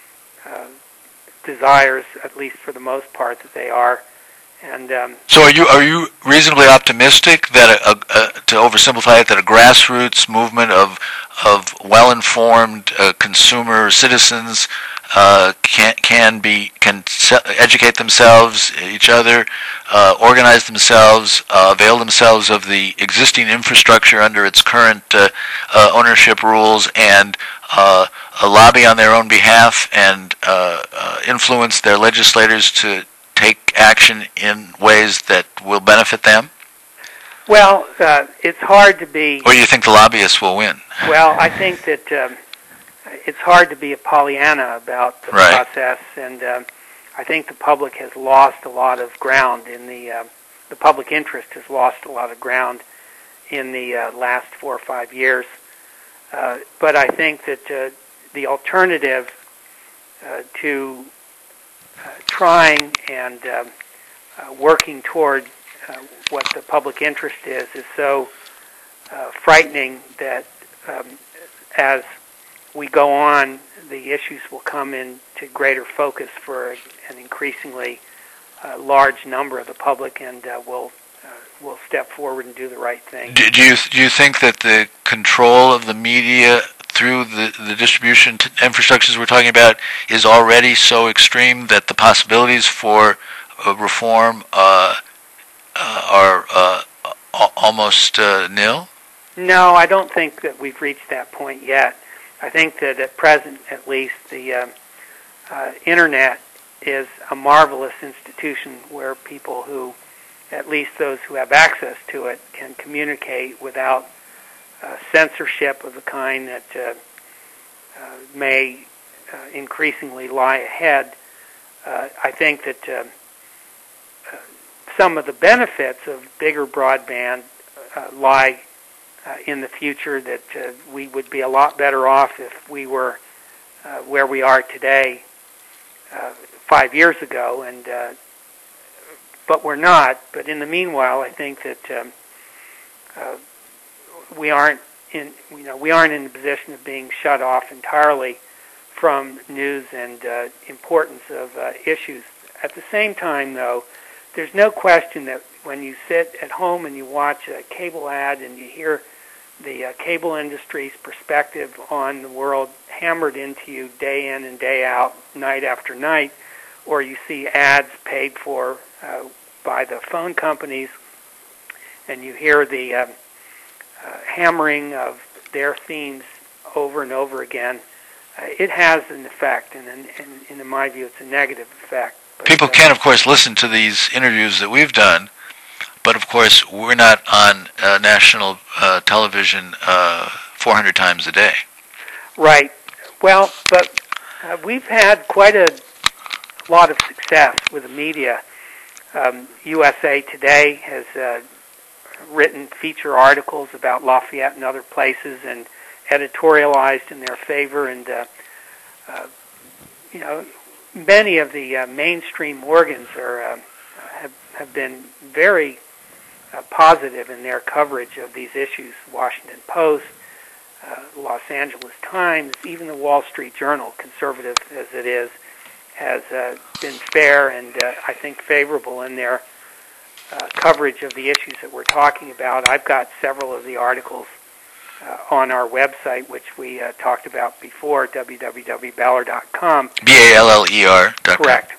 desires, at least for the most part, that they are. And so, are you reasonably optimistic that to oversimplify it, that a grassroots movement of well-informed consumer citizens can educate themselves, each other, organize themselves, avail themselves of the existing infrastructure under its current ownership rules, and lobby on their own behalf and influence their legislators to take action in ways that will benefit them? Well, it's hard to be... Or do you think the lobbyists will win? Well, I think that it's hard to be a Pollyanna about the process, and I think the public has lost a lot of ground in the public interest has lost a lot of ground in the last 4 or 5 years. But I think that the alternative to trying and working toward what the public interest is so frightening that as we go on, the issues will come into greater focus for an increasingly large number of the public, and will step forward and do the right thing. Do you think that the control of the media through the distribution infrastructures we're talking about is already so extreme that the possibilities for reform are almost nil? No, I don't think that we've reached that point yet. I think that at present, at least, the Internet is a marvelous institution where people who, at least those who have access to it, can communicate without censorship of the kind that may increasingly lie ahead. I think that some of the benefits of bigger broadband lie in the future, that we would be a lot better off if we were where we are today 5 years ago, but we're not. But in the meanwhile, I think that we aren't in the position of being shut off entirely from news and importance of issues. At the same time, though, there's no question that when you sit at home and you watch a cable ad and you hear the cable industry's perspective on the world hammered into you day in and day out, night after night, or you see ads paid for by the phone companies, and you hear the hammering of their themes over and over again, it has an effect, and in my view, it's a negative effect. But, people can, of course, listen to these interviews that we've done, but of course, we're not on national television 400 times a day. Right. Well, but we've had quite a lot of success with the media. USA Today has written feature articles about Lafayette and other places and editorialized in their favor, and many of the mainstream organs have been very positive in their coverage of these issues. Washington Post, Los Angeles Times, even the Wall Street Journal, conservative as it is, has been fair and I think favorable in their coverage of the issues that we're talking about. I've got several of the articles on our website, which we talked about before, www.baller.com. BALLER.com. Correct.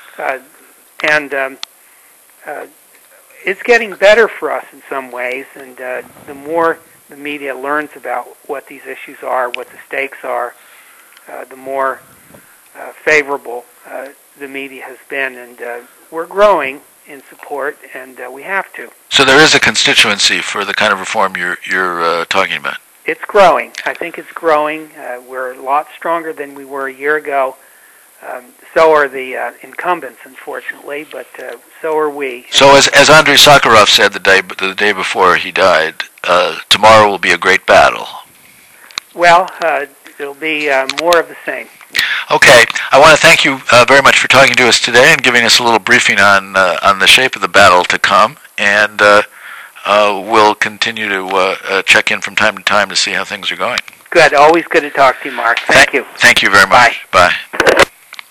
And it's getting better for us in some ways, and the more the media learns about what these issues are, what the stakes are, the more favorable the media has been, and we're growing in support, and we have to. So there is a constituency for the kind of reform you're talking about. It's growing. I think it's growing. We're a lot stronger than we were a year ago. So are the incumbents, unfortunately, but so are we. So as Andrei Sakharov said the day before he died, tomorrow will be a great battle. Well, it'll be more of the same. Okay, I want to thank you very much for talking to us today and giving us a little briefing on the shape of the battle to come, and we'll continue to check in from time to time to see how things are going. Good. Always good to talk to you, Mark. Thank you. Thank you very much. Bye. Bye.